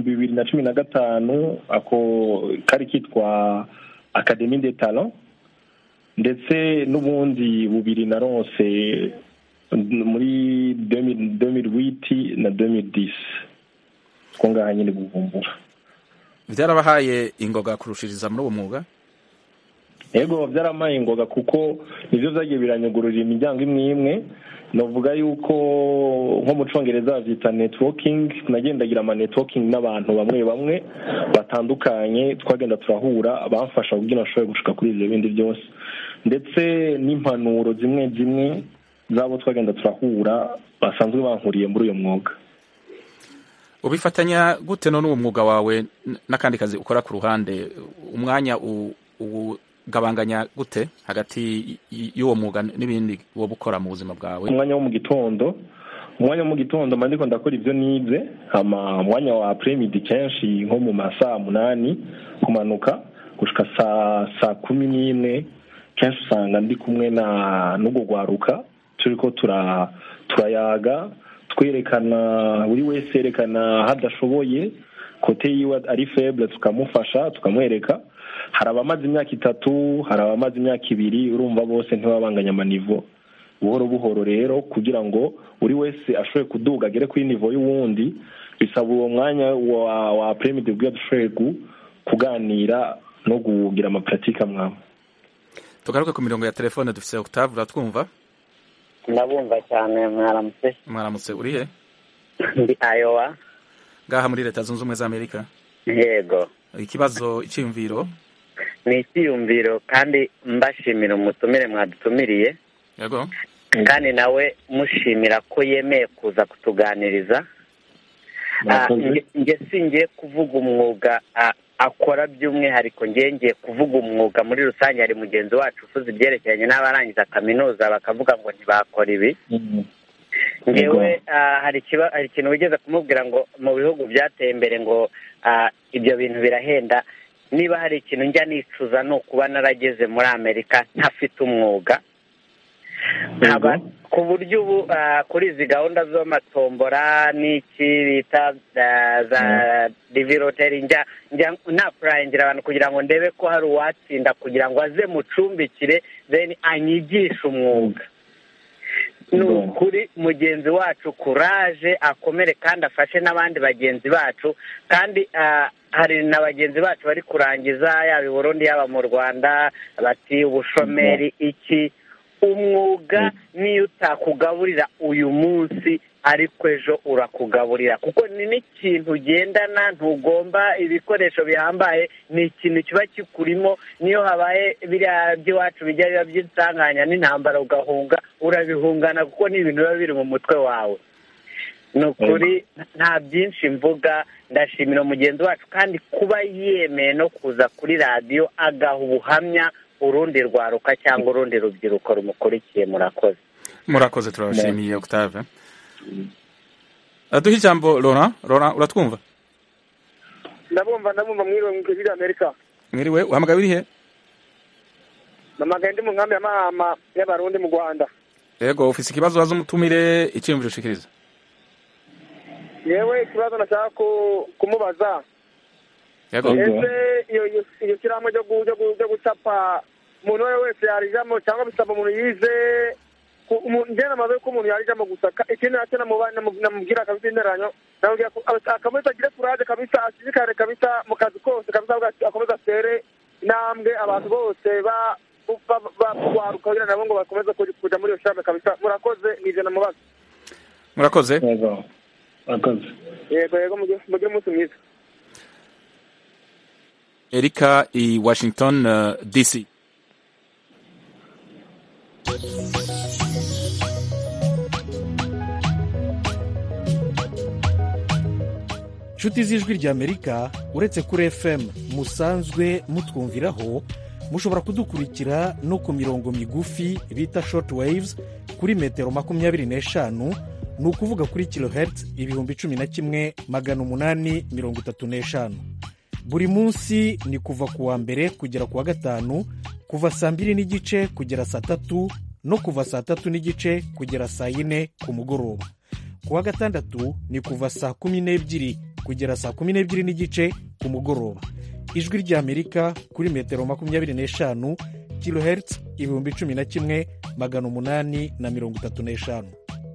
2015 ako kari kitwa Académie des Talents, ndetse n'ubundi bubiri naronse muri 2008 na 2010 ko ngaha nyine Bujumbura. Vyarabahaye ingoga kurushiriza muri uwo mwuga? Yego, vyaramaye ingoga kuko nivyo vyagiye biranyugururira imiryango imwe. Novuga yuko nko mu Congereza bavyita networking, nagendagira ama networking n'abantu bamwe batandukanye, twagenda turahura bamfasha kugira nshobore gushika kuri ivyo bindi byose, ndetse n'impanuro zimwe zabo twagenda turahura basanzwe bankuriye muri uyo mwuga. Ubifatanya gute none uwo mwuga wawe n'akandi kazi ukora ku ruhande? Umwanya ugabanganya gute hagati y'uwo mwuga n'ibindi wo bukora mu buzima bwawe? Umwanya wo mu gitondo mandiko ndakora ivyo nize, hama umwanya wa après-midi kenshi nko mu masaha 8 kumanuka gushika saa 11 kenshi usanga ndi kumwe n'ubwo gwaruka turiko turayaga twerekana, buri wese yerekana hadashoboye kote yiwe ari faible tukamufasha tukamwereka. Hari abamaze imyaka 3, hari abamaze imyaka 2, urumva bose ntibabanganya amanivo. Buhoro rero kugira ngo buri wese ashobore kuduga agere kuri nivo y'uwundi, bisaba uwo mwanya wa après-midi bwo dushoboye kuganira no kugira ama pratique amwe. Tugaruke ku mirongo ya telefone dufise Octave, uratwumva? Ndabumva cyane. Mwaramutse, uri he? Ndi Iowa. Ngaha muri Leta Zunze Ubumwe za Amerika? Yego. Ikibazo icyumviro? Ni icyumviro kandi mbashimira umutumire mwadutumiriye. Yego. Kandi nawe mushimira ko yemeye kuza kutuganiriza. Nge singiye kuvuga umwuga akora by'umwihariko, ngiye kuvuga umwuga muri rusange. Hari mugenzi wacu ufuze ibyerekeranye n'abarangiza kaminuza bakavuga ngo ntibakora ibi. Ngewe hari ikintu wigeze kumubwira ngo mu bihugu byateye imbere ngo ibyo bintu birahenda. Niba hari ikintu njya nicuza no kuba narageze muri Amerika ntafite umwuga. ku buryo ubu kuri izi gahunda z'amatombora n'iki bita za diviroteri njya napurayingira abantu kugira ngo ndebe ko hari uwatsinda kugira ngo aze mucumbikire then anyigishe umwuga. Ni ukuri mugenzi wacu kuraje akomere kandi afashe n'abandi bagenzi bacu, kandi hari na bagenzi bacu bari kurangiza yaba i Burundi yaba mu Rwanda bati ubushomeri iki. Umwuga niyo utakugaburira uyu munsi ariko ejo urakugaburira, kuko ni n'ikintu ugendana, ntugomba ibikoresho bihambaye, ni ikintu kiba kikurimo. Niyo habaye biriya by'iwacu bijya biba by'insanganya n'intambara ugahunga, urabihungana kuko ni ibintu biba biri mu mutwe wawe. Ni ukuri nta byinshi mvuga, ndashimira mugenzi wacu kandi kuba yemeye no kuza kuri radiyo agaha ubuhamya urundi rwaruka cyangwa urundi rubyiruko rumukurikiye. Murakoze. Turabashimiye Octave. Duhe ijambo Laurent. Uratwumva? Ndabumva mwiriwe mu kuri Amerika. Mwiriwe, uhamagaye uri he? Namagaye ndi mu nkambi ya Mahama y'Abarundi mu Rwanda. Yego, ufise ikibazo wazo umutumire icyumviro ushikiriza? Yewe ikibazo nashaka kumubaza. Yego. Ese iyo kiramo cyo gucapa umuntu wese yarijamo cyangwa bisaba umuntu yize njye namaze ko umuntu yarijamo gusa ikintu nacyo namubwira kabisa interanyo namubwira akameze agire kuraje kabisa ashishikare kabisa mu kazi kose kabisa akomeza atere intambwe abantu bose barwaruka kugira nabo ngo bakomeze kuja muri iyo shame kabisa. Murakoze, nije namubaza. Murakoze. Yego mugire umunsi mwiza. Erika i Washington DC. Inshuti z'ijwi ry'Amerika, uretse kuri FM musanzwe mutwumviraho, mushobora kudukurikira no ku mirongo migufi bita short waves kuri metero 25, ni ukuvuga kuri kilohertz 11,835. Buri munsi ni kuva ku wa mbere kugera ku wa gatanu, kuva saa 2:30 kugera saa 3 no kuva saa 3:30 kugera saa 4 ku mugoroba. Ku wa gatandatu ni kuva saa 12 kugera saa 12:30 ku mugoroba. Ijwi ry'Amerika kuri metero 25 kilohertz 11,835.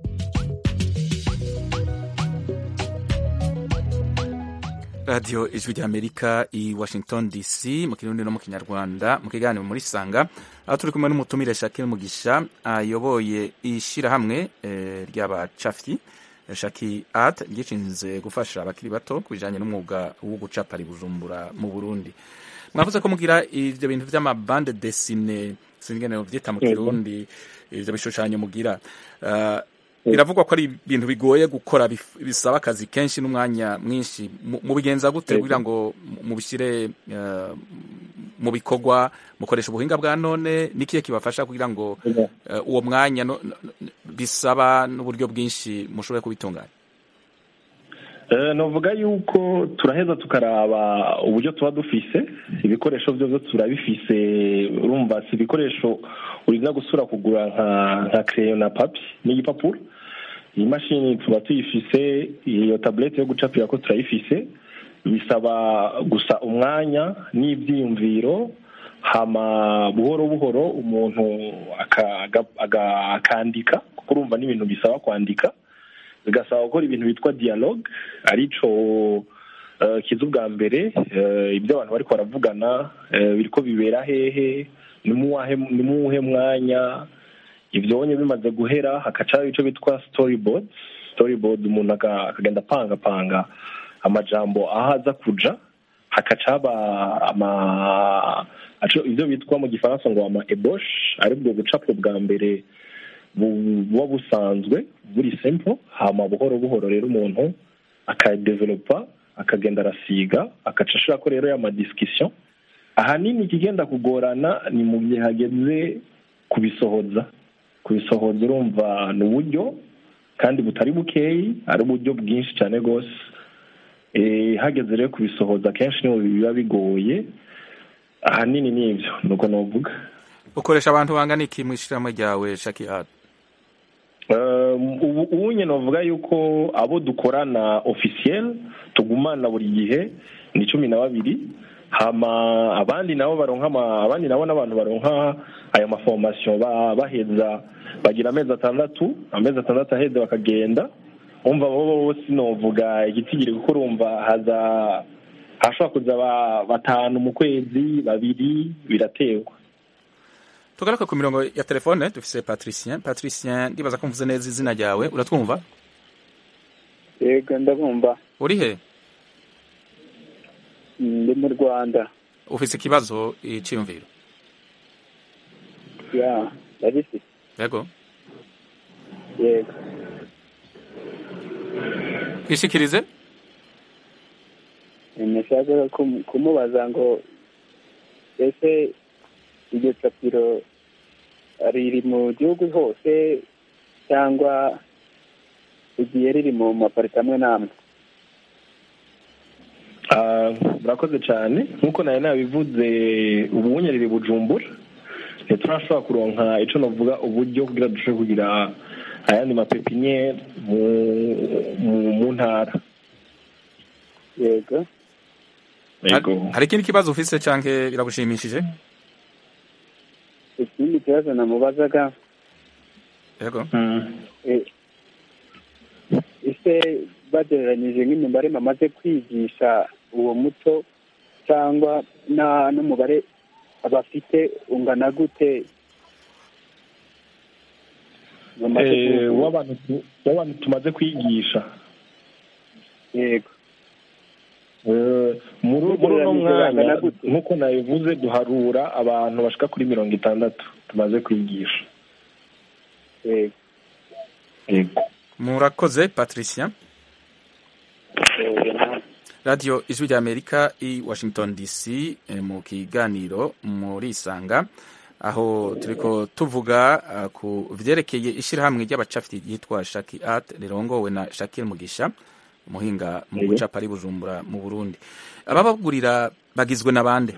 Radio Ijwi ry'Amerika i Washington DC mu kirundi no mu kinyarwanda mu kiganiro muri Sanga, aho turi kumwe n'umutumire Shakil Mugisha ayoboye ishirahamwe ry'abacafyi Shaki Art ryishinze gufasha abakiri bato kubijanye n'umwuga wo gucapa ari Bujumbura mu Burundi. Mwavuze ko mugira ivyo bintu vy'amabande dessine singene vyita mu kirundi, ivyo bishushanyo mugira. Biravugwa ko ari ibintu bigoye gukora, bisaba akazi kenshi n'umwanya mwinshi. Mubigenza gute kugira ngo mubishire mu bikorwa, mukoresha ubuhinga bwa none? Nikiye kibafasha kugira ngo uwo mwanya bisaba n'uburyo bwinshi mushobore kubitunganya? Novuga yuko turaheza tukaraba uburyo tuba dufise ibikoresho byo turabifise. Urumva si ibikoresho uriza gusura kugura nka crayon na papier n'igipapuro. Iyi mashini tuba tuyifise, iyo tablette yo gucapira ko turayifise. Bisaba gusa umwanya n'ibyiyumviro, hama buhoro buhoro umuntu akandika, kuko urumva n'ibintu bisaba kwandika. Bigasaba gukora ibintu bitwa dialogue, arico kiza ubwa mbere ibyo abantu bariko baravugana biriko bibera hehe, ni muwuhe mwanya. Ivyonye bimaze guhera hakacaho ico bitwa storyboard umuntu akagenda panga amajambo ahaza kuja, hakacaba ivyo bitwa mu gifaransa ngo ama ébauche, aribwo gucapwa bwa mbere buba busanzwe buri simple, hama buhoro buhoro rero umuntu akadevelopa akagenda arasiga akacashira ko rero y'ama discussion. Ahanini ikigenda kugorana ni mu gihe hageze kubisohoza urumva ni uburyo kandi butari bukeyi, ari uburyo bwinshi cyane rwose. Hageze rero kubisohoza kenshi niho biba bigoye. Ahanini ni ibyo nuko novuga. ukoresha abantu bangana iki mu ishyirahamwe ryawe Shaki Art? Ubu nyine bavuga yuko abo dukorana officiel tugumana buri gihe ni 12, hama abandi nabo n'abantu baronka ayo maformation baheza bagira amezi 6 aheze bakagenda. Umva bo sinovuga igitigiri kuko urumva hashobora kuza 5 mu kwezi 2 biraterwa. Tugaruka ku mirongo ya telefone dufise Patricien ndibaza ko mvuze neza izina ryawe, uratwumva? Yego ndabumva. Uri he? Ndi mu Rwanda. Ufise ikibazo iciyumviro? Ya, ndabifise. Yego. Yego. Kwishikirize? Nashaka kumubaza ngo ese iryo capiro riri mu gihugu hose cyangwa igiye riri mu maparita amwe n'amwe? Murakoze cyane nk'uko nawe nabivuze ubunye riri Bujumbura ntiturashobora kuronka ico novuga uburyo kugira dushobore kugira ayandi mapepiniere mu ntara. Yego. Hari ikindi kibazo ufise canke biragushimishije? Ikindi kibazo namubazaga. Yego. Ese bagereranyije nk'imibare bamaze kwigisha uwo muco cyangwa n'umubare abafite ungana gute? w'abantu tumaze kwigisha. Yego. Muri uno mwanya nk'uko nabivuze duharura abantu bashika kuri 60 tumaze kwigisha. Yego. Murakoze Patricien. Radio Ijwi ry'Amerika i Washington DC mu kiganiro muri Isanga aho turiko tuvuga ku vyerekeye ishirahamwe ry'abacafiti yitwa Shaki Art rirongowe na Shakir Mugisha umuhinga mu gucapa ari Bujumbura mu Burundi. Ababagurira bagizwe na bande?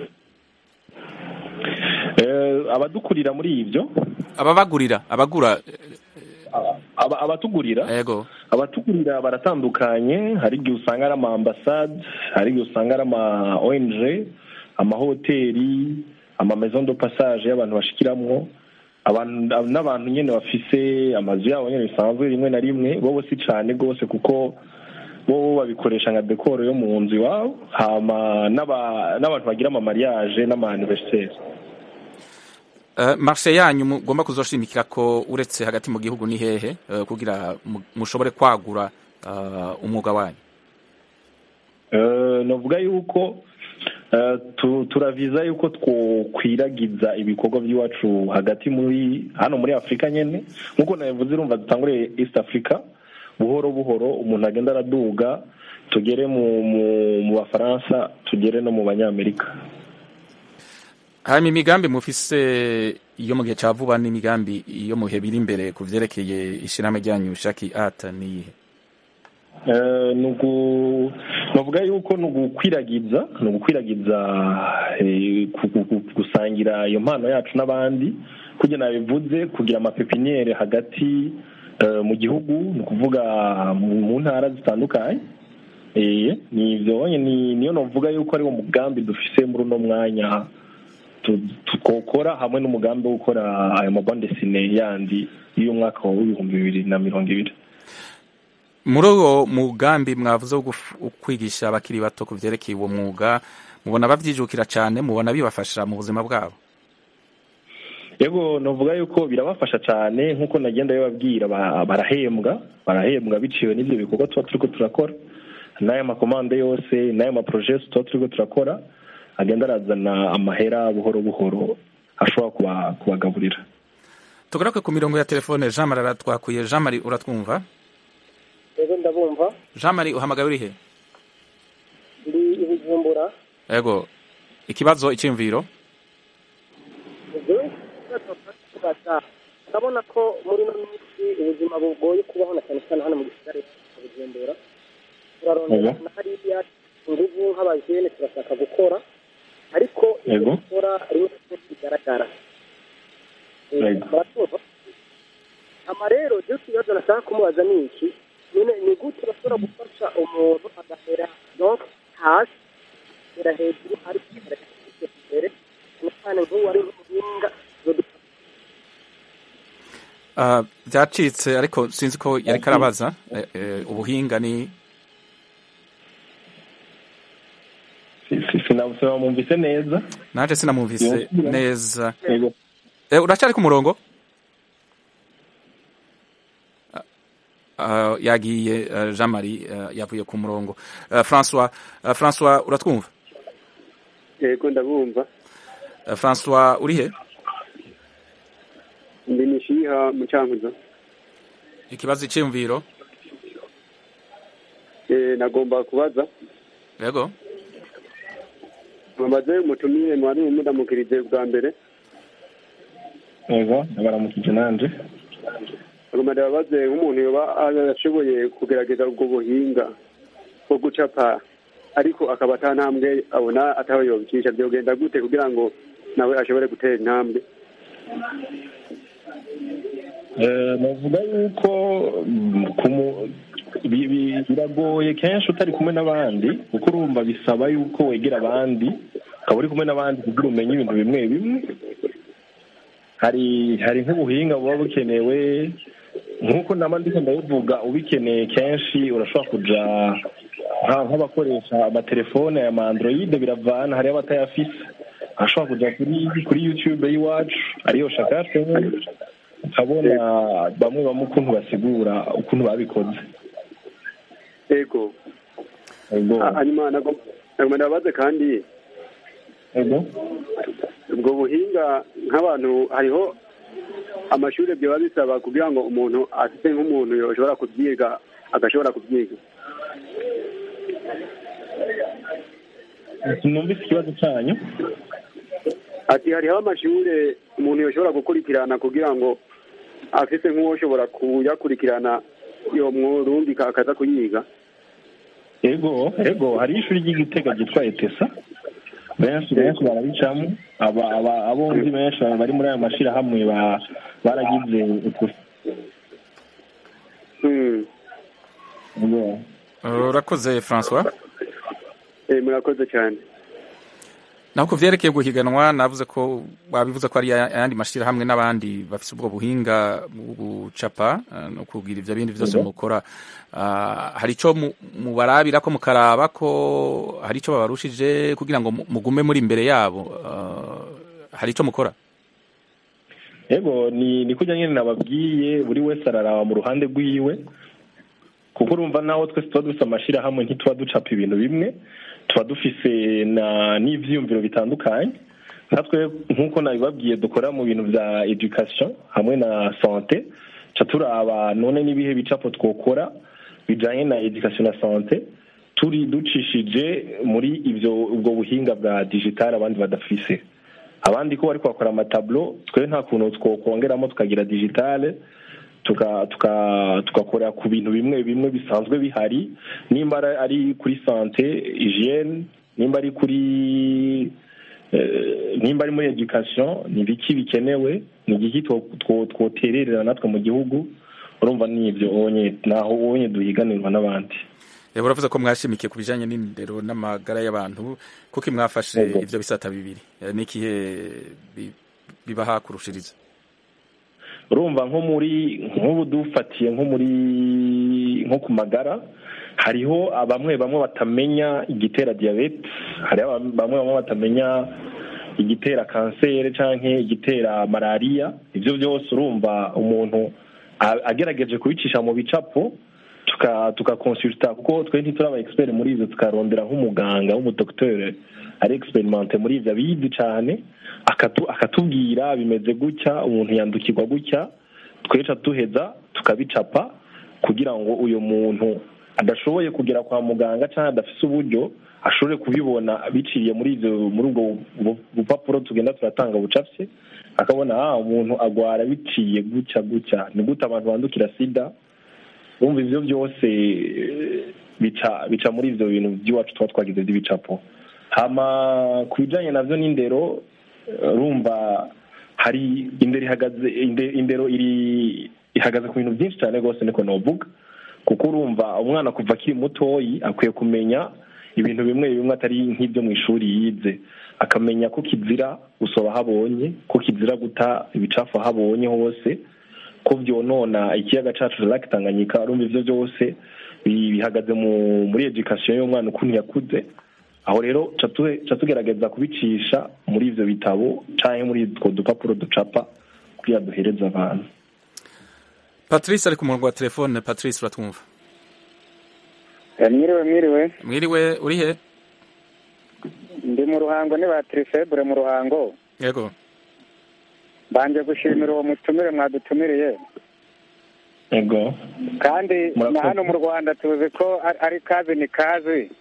Abadukurira muri ivyo abagura abatugurira yego abatugurira baratandukanye. Hari igihe usanga ari ama ambassade, hari igihe usanga ari ama ONG, amahoteli, ama maison de passage y'abantu bashikiramwo, n'abantu nyene bafise amazu yabo nyene bisanzwe rimwe na rimwe. Bo si cane gose kuko bo babikoresha nka decor yo mu nzu iwabo, hama n'abantu bagira ama mariage n'ama anniversaire. Marché yanyu mugomba kuzoshimikira ko uretse hagati mu gihugu ni hehe kugira mushobore kwagura umwuga wanyu? Novuga yuko turaviza yuko twokwiragiza ibikorwa by'iwacu hagati hano muri Afrika nyene nkuko navuze. Urumva dutangure East Africa buhoro buhoro, umuntu agenda araduga tugere mu Bafaransa, tugere no mu Banyamerika. Hanyuma imigambi mufise iyo mu gihe ca vuba n'imigambi iyo mu bihe biri imbere ku vyerekeye ishirahamwe ryanyu Shaki Art ni iyihe? Novuga yuko nugukwiragiza gusangira iyo mpano yacu n'abandi, kugira nabivuze kugira amapepiniere hagati mu gihugu, ni ukuvuga mu ntara zitandukanye. Nivyo niyo novuga yuko ari wo mugambi dufise muri uno mwanya tukokora hamwe n'umugambi wo gukora ayo mabande desine yandi y'umwaka wa 2020. Muri uwo mugambi mwavuze wo kwigisha abakiri bato ku vyerekeye uwo mwuga, mubona bavyijukira cane, mubona bibafasha mu buzima bwabo? Yego, novuga yuko birabafasha cane nkuko nagenda bababwira, barahembwa biciwe n'ivyo bikorwa tuba turiko turakora, n'aya makomande yose n'aya maprojet tuba turiko turakora agenda arazana amahera buhoro buhoro ashobora kubagaburira. Tugaruke ku mirongo ya telefone. Jean Marie aratwakuye. Jean Marie uratwumva? Yego ndabumva. Jean Marie uhamagaye uri he? Ndi Bujumbura. Yego, ikibazo iciyumviro? Ndabona ko muri no minsi ubuzima bugoye kubaho na cyane hano mu gisagara cya Bujumbura. Turarondera na hariya nguvu nk'abajene turashaka gukora, ariko gukora rimwe bigaragara. baratumva ama rero ryo kibazo nashaka kumubaza ni iki ni gute bashobora gufasha umuntu agahera donc hasi agera hejuru ariko imbere cyane nk'uwo ari umuhinga byacitse ariko sinzi ko yari karabaza ubuhinga ni sinamwumvise neza naje sinamwumvise neza uracyari ku murongo yagiye Jean Marie yavuye ku murongo François uratwumva yego ndabumva François uri he ndi nishiha mu Cankuzo ikibazo cy'imviro nagomba kubaza yego mwamaze umutumire mwari mudamukirije bwa mbere yego baramukije nanje agomba ndabaze nk'umuntu yoba ashoboye kugerageza ubwo buhinga bwo gucapa ariko akaba atantambwe abona ataho yobicisha byogenda gute kugira ngo nawe ashobore gutera intambwe navuga yuko biragoye kenshi utari kumwe n'abandi kuko urumva bisaba yuko wegera abandi ukaba uri kumwe n'abandi kugira umenye ibintu bimwe bimwe hari nk'ubuhinga buba bukenewe nk'uko nama ndiko ndabivuga ubikeneye kenshi urashobora kuja nk'abakoresha amatelefone ya Android biravana hariyo abatayafise ashobora kuja kuri YouTube y'iwacu ariyo shakashe ukabona bamwe ukuntu basigura ukuntu babikoze ego hanyuma nagomba ndabaze kandi ubwo buhinga nk'abantu hariho amashuri byo babisaba kugira ngo umuntu afite nk'umuntu yoshobora kubyiga agashobora kubyiga numvise ikibazo cyanyu ati hariho amashuri umuntu yoshobora gukurikirana kugira ngo afite nk'uwoshobora kuyakurikirana iyo mwurungika akaza kuyiga ego hari ishuri ry'Igitega ryitwa ETESA benshi barabicamo abonzi benshi bari muri aya mashirahamwe baragize urakoze François murakoze cyane naho ku vyerekeye guhiganwa navuze ko babivuze ko ari ayandi mashirahamwe n'abandi bafite ubwo buhinga gucapa no kugira ivyo bindi vyose mukora hari ico mubarabira ko mukaraba ko hari ico babarushije kugira ngo mugume muri imbere yabo hari ico mukora yego ni kujya nyene nababwiye buri wese araraba mu ruhande rwiwe kuko urumva naho twese tuba dufise amashirahamwe ntituba ducapa ibintu bimwe tuba dufise n'ivyiyumviro bitandukanye natwe nk'uko nabibabwiye dukora mu bintu vya education hamwe na santé ca turaba none n'ibihe bicapo twokora bijanye na education na santé turi ducishije muri ubwo buhinga bwa digital abandi badafise abandi ko bariko bakora amatablo twe nta kuntu twokongeramo tukagira digital tugakorera ku bintu bimwe bimwe bisanzwe bihari nimba ari kuri santé hygiene nimba ari muri education ni biki bikenewe ni giki twotererera natwe mu gihugu urumva nivyo onye duhiganirwa n'abandi uravuze ko mwashimikiye ku bijanye n'indero n'amagara y'abantu kuko mwafashe ivyo bisata bibiri n'ikihe bibaha kurushiriza urumva nk'ubu dufatiye nko ku magara hariho bamwe batamenya igitera diabete hariho bamwe batamenya igitera kanseri canke igitera malaria ivyo byose urumva umuntu agerageje kubicisha mu bicapo tukakonsulta kuko twe ntituri aba expert muri ivyo tukarondera nk'umuganga w'umudokiteri ari experimente muri ivyo abizi cane akatubwira bimeze gutya umuntu yandukirwa gutya tweca duheza tukabicapa kugira ngo uyu muntu adashoboye kugera kwa muganga cyangwa adafise uburyo ashobore kubibona biciye muri ubwo bupapuro tugenda turatanga bucapse akabona umuntu agwara biciye gutya ni gute abantu bandukira sida umva ivyo byose bica muri ivyo bintu by'iwacu tuba twagize by'ibicapo hama ku bijanye navyo n'indero urumva hari indero ihagaze ku bintu byinshi cyane rwose niko novuga, kuko urumva umwana kuva akiri mutoyi akwiye kumenya ibintu bimwe bimwe atari nk'ibyo mu ishuri yize, akamenya ko kizira gusoba habonye, ko kizira guta ibicafu habonye hose, ko byonona ikiyaga cacu Lake Tanganyika. Urumva ivyo byose bihagaze muri education y'umwana ukuntu yakuze. Aho rero ca tugerageza kubicisha muri ivyo bitabo canke muri utwo dupapuro ducapa kugira duhereze abantu. Patrice ari ku murongo wa telefone. Patrice, uratwumva? Mwiriwe, uri he? Ndi mu Ruhango, ni Batrifebure mu Ruhango. Yego. Banje gushimira uwo mutumire mwadutumiriye. Yego. Kandi na hano mu Rwanda tuzi ko ari kazi ni kazi.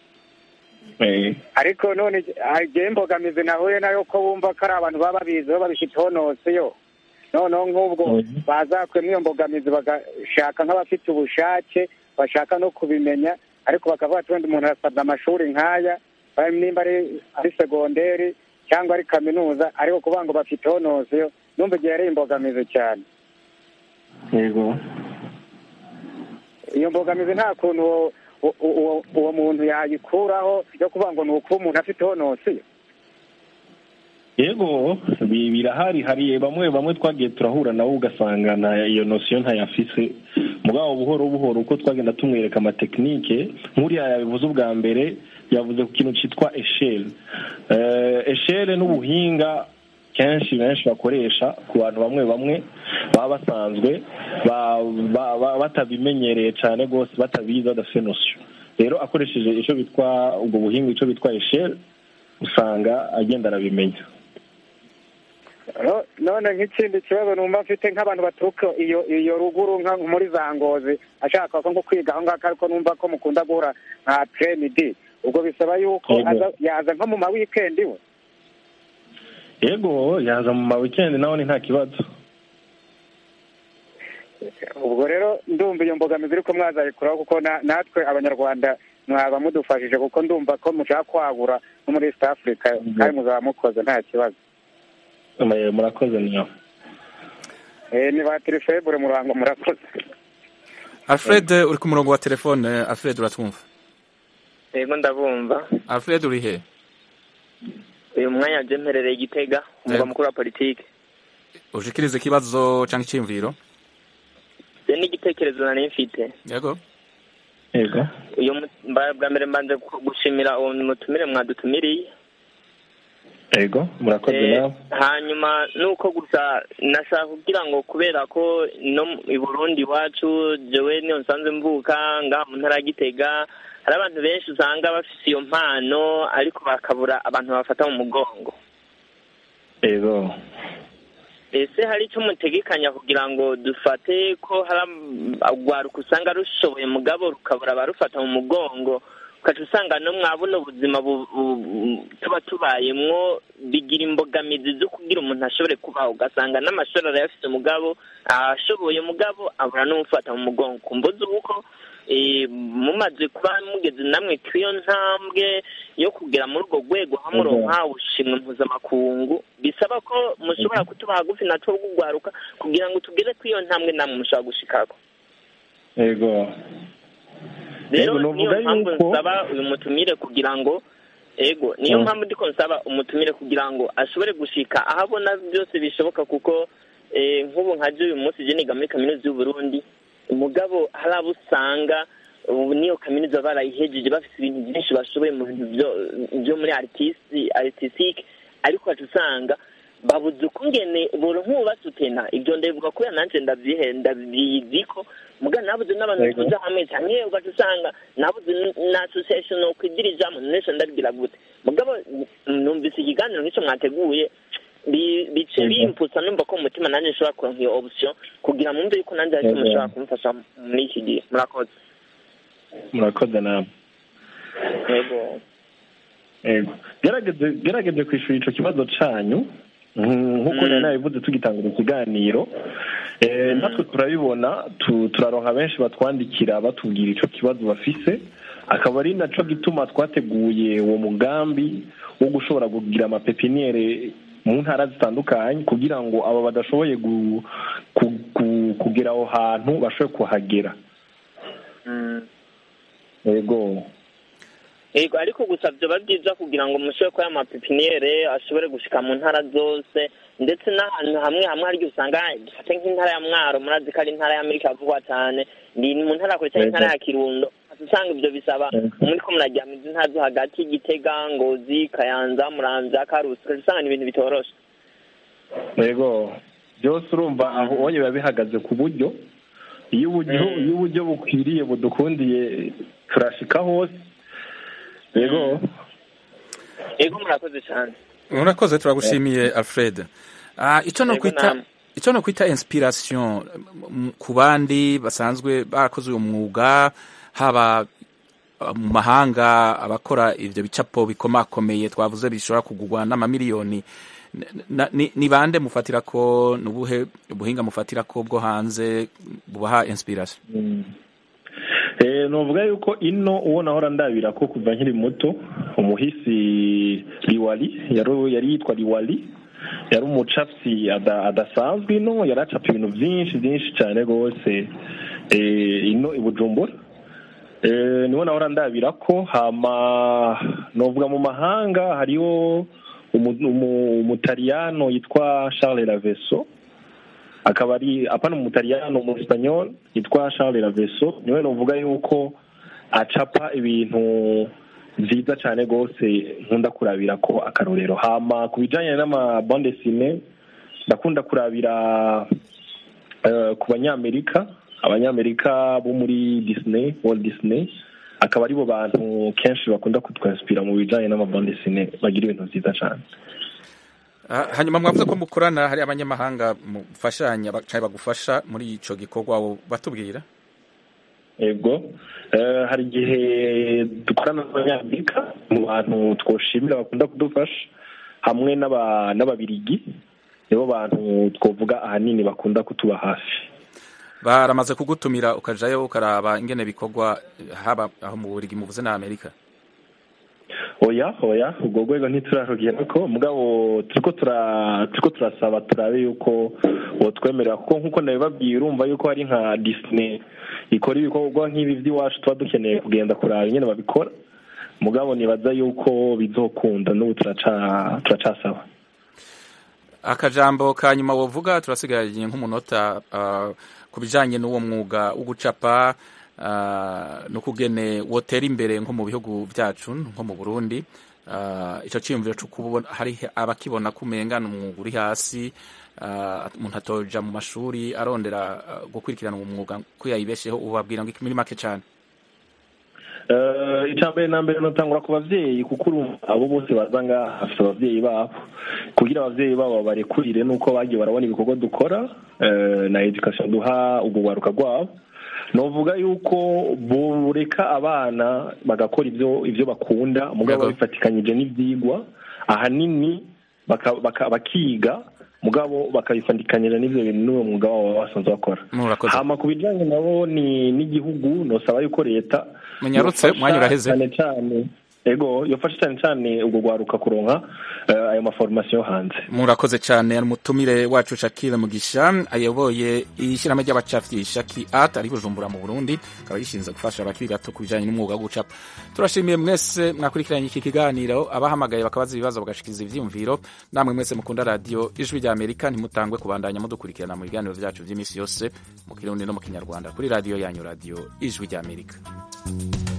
Ariko none agiye imbogamizi nahuye nayo ko bumva ko ari abantu baba babiziho babishyizeho nosiyo. Noneho nk'ubwo bazakwemwa iyo mbogamizi bagashaka nk'abafite ubushake bashaka no kubimenya, ariko bakavuga ati wenda umuntu arasabwa amashuri nk'aya nimba ari segonderi cyangwa ari kaminuza, ariko kuvuga ngo bafiteho nosiyo numva igihe ari imbogamizi cyane. Yego. Iyo mbogamizi nta kuntu uwo muntu yayikuraho yo kuvuga ngo ni ukuba umuntu afiteho nosiyo. Yego, birahari. Hari bamwe twagiye turahura nabo ugasanga iyo nosiyo ntayafise, mugabo buhoro buhoro uko twagenda tumwereka amatekinike. Nk'uriya yabivuze ubwa mbere, yavuze ku kintu cyitwa eshele. Eshele n'ubuhinga kenshi benshi bakoresha ku bantu bamwe baba basanzwe batabimenyereye cyane rwose, batabizi, badafite nosiyo. Rero akoresheje icyo bitwa ubwo buhinga, icyo bitwa eshele, usanga agenda arabimenya. None nk'ikindi kibazo numva mfite nk'abantu baturuka iyo ruguru nka muri za Ngozi ashaka nko kwiga aho ngaho, ariko numva ko mukunda guhura nka tremidi, ubwo bisaba yuko yaza nko mu ma weekend we. Yego, yaza mu ma weekend naho ni nta kibazo. Ubwo rero ndumva iyo mbogamizi ariko mwazayikuraho, kuko natwe abanyarwanda mwaba mudufashije, kuko ndumva ko mushaka kwagura no muri East Africa kandi muzaba mukoze nta kibazo. Murakoze niyo. Ni Batrifebure mu Ruhango, murakoze. Alfred uri ku murongo wa telefone. Alfred, uratwumva? Yego, ndabumva. Alfred, uri he? Uyu mwanya je mperereye Igitega, umugwa mukuru wa politike. Ushikirize ikibazo cyangwa icyumviro? Je n'igitekerezo nari mfite. Yego. Yego. Uyu bwa mbere mbanje gushimira uwo mutumire mwadutumiriye. Yego, murakoze nawe. Hanyuma nuko gusa nashaka kugira ngo kubera ko no i Burundi wacu jewe niyo nsanzwe mvuka ngaha mu ntara Gitega, hari abantu benshi usanga bafite iyo mpano ariko bakabura abantu bafata mu mugongo. Yego. Ese hari icyo mutegekanya kugira ngo dufate ko hari agwaruka usanga rushoboye mugabo rukabura abarufata mu mugongo, ukaca usanga no mwabona ubuzima tuba tubayemwo bigira imbogamizi zo kugira umuntu ashobore kubaho, ugasanga n'amashuri arayafite mugabo ashoboye mugabo abura n'umufata mu mugongo. Kumbuze uko mumaze kuba mugeze namwe kw'iyo ntambwe yo kugera muri urwo rwego hamuronka ubushimwe mpuzamakungu, bisaba ko mushobora kutuba hagufi natwo rw'ugwaruka kugira ngo tugere kw'iyo ntambwe namwe mushobora gushikako. Yego. Rero niyo mpamvu nsaba uyu mutumire kugira ngo niyo mpamvu ndiko nsaba umutumire kugira ngo ashobore gushika ahabona byose bishoboka, kuko nk'ubu nkaje uyu munsi je niga muri kaminuza y'u Burundi, umugabo hari abo usanga niyo kaminuza barayihejeje bafite ibintu byinshi bashoboye mu bintu byo muri artistique, ariko usanga babuze ukungene boro nk'ubasutena ibyo ndabivuga ko yananje ndabyiziko mugana nabuze n'abantu tuza hamwe cyane, ugaca usanga nabuze na association no kwidirijamo nesha ndabigira gute. Mugabo numvise ikiganiro nk'icyo mwateguye bice bimputsa numva ko umutima nanjye nshobora kuronka iyo option kugira mwumve yuko nanjye ariko mushobora kumufasha muri iki gihe. Murakoze nawe. Yego. Gerageze kwishura ico kibazo canyu nk'uko nabivuze tugitangura ikiganiro. Natwe turabibona, turaronka benshi batwandikira batubwira ico kibazo bafise, akaba ari naco gituma twateguye uwo mugambi wo gushobora kugira amapepiniere mu ntara zitandukanye kugira ngo abo badashoboye kugera aho hantu bashobore kuhagera. Yego ariko gusa byoba byiza kugira ngo mushobore kuba amapipiniyere ashobore gushika mu ntara zose, ndetse n'ahantu hamwe hamwe haryo usanga dufate nk'intara ya Mwaro, murazi ko ari intara y'Amerika avugwa cyane, ni mu ntara kure cyane intara ya Kirundo, usanga ibyo bisaba muri ko murajya mu ntara zo hagati, Gitega, Ngozi, Kayanza, Muramvya, Karusi, usanga ni ibintu bitoroshe. Yego byose urumva aho onye biba bihagaze ku buryo iyo uburyo bukwiriye budukundiye turashika hose. Yego murakoze cyane. Murakoze, turagushimiye Alfred. Icyo no kwita inspiration ku bandi basanzwe barakoze uyu mwuga, haba mu mahanga abakora ivyo bicapo bikomakomeye twavuze bishobora kugurwa n'amamiliyoni, ni bande mufatira ko nubuhe buhinga mufatira ko bwo hanze bubaha inspiration? Novuga yuko ino uwo nahora ndabira ko kuva nkiri muto, umuhisi Liwali yari yitwa Liwali, yari umucapsi adasanzwe ino, yaracapa ibintu byinshi cyane rwose ino i Bujumbura. Niwo nahora ndabira ko. Hama novuga mu mahanga hariho umutaliyano yitwa Charles Lavesso, akaba ari apana umutaliyano mu Espanyol yitwa Charles Lavesso, niwe novuga yuko acapa ibintu nziza cyane rwose nkunda kurabira ko akarorero. Hama ku bijanye n'ama bande dessinée ndakunda kurabira ku abanyamerika bo muri Disney, Walt Disney, akaba aribo bantu kenshi bakunda kutwanspira mu bijanye n'ama bande dessinée, bagira ibintu nziza cyane. Hanyuma mwavuze ko mukorana hari abanyamahanga mufashanya bagufasha muri ico gikorwa, batubwira? Yego hari igihe dukorana n'abanyamerika, mu bantu twoshimira bakunda kudufasha, hamwe n'ababirigi, nibo bantu twovuga ahanini bakunda kutuba hafi. Baramaze kugutumira ukajayo ukaraba ingene bikorwa haba aho mu Bubiligi muvuze na Amerika? Oya ubwo rwego ntiturarugera ko, mugabo turiko turasaba turabe yuko botwemerera, kuko nkuko nabibabwiye urumva yuko hari nka Disney ikora ibikorwa nk'ibi by'iwacu, tuba dukeneye kugenda kuraba nyene babikora, mugabo nibaza yuko bizokunda, n'ubu turacasaba. Akajambo ka nyuma wovuga, turasigaye nk'umunota, ku bijanye n'uwo mwuga wo gucapa no kugene wotera imbere nko mu bihugu byacu nko mu Burundi, ico ciyumviro cyo kubona hari abakibona kumengana umwuga uri hasi, umuntu atoja mu mashuri arondera gukurikirana umwuga ko yayibesheho, ubabwira ngo muri make cyane? Icambere na mbere notangura ku bavyeyi, kuko abo bose bazanga afite abavyeyi babo, kugira abavyeyi babo barekurire nuko bagiye barabona ibikorwa dukora na education duha ubugwaruka rwabo. Novuga yuko bureka abana bagakora ivyo bakunda, mugabo bifatikanyije n'ivyigwa, ahanini bakiga, mugabo bakabifatikanyije n'ivyo bintu n'uwo mwuga wabo basanzwe bakora. Hama ku bijanye nabo n'igihugu, nosaba yuko leta munyarutse mwanya uraheze cyane ego yofasha cyane ubwo gwaruka kuronka ayo maformation hanze. Murakoze cyane. Umutumire wacu Shakira Mugisha ayoboye ishyirahamwe ry'abacafyi Shaki Art ari Bujumbura mu Burundi, akaba yishinze gufasha abakiri bato kubijanye n'umwuga wo gucapa. Turashimiye mwese mwakurikiranye iki kiganiro, abahamagaye bakabaza ibibazo bagashikiza ivyumviro, namwe mwese mukunda radio Ijwi rya Amerika, ntimutangwe kubandanya mudukurikirana mu biganiro byacu by'imisi yose mu Kirundi no mu Kinyarwanda kuri radio yanyu, radio Ijwi rya Amerika.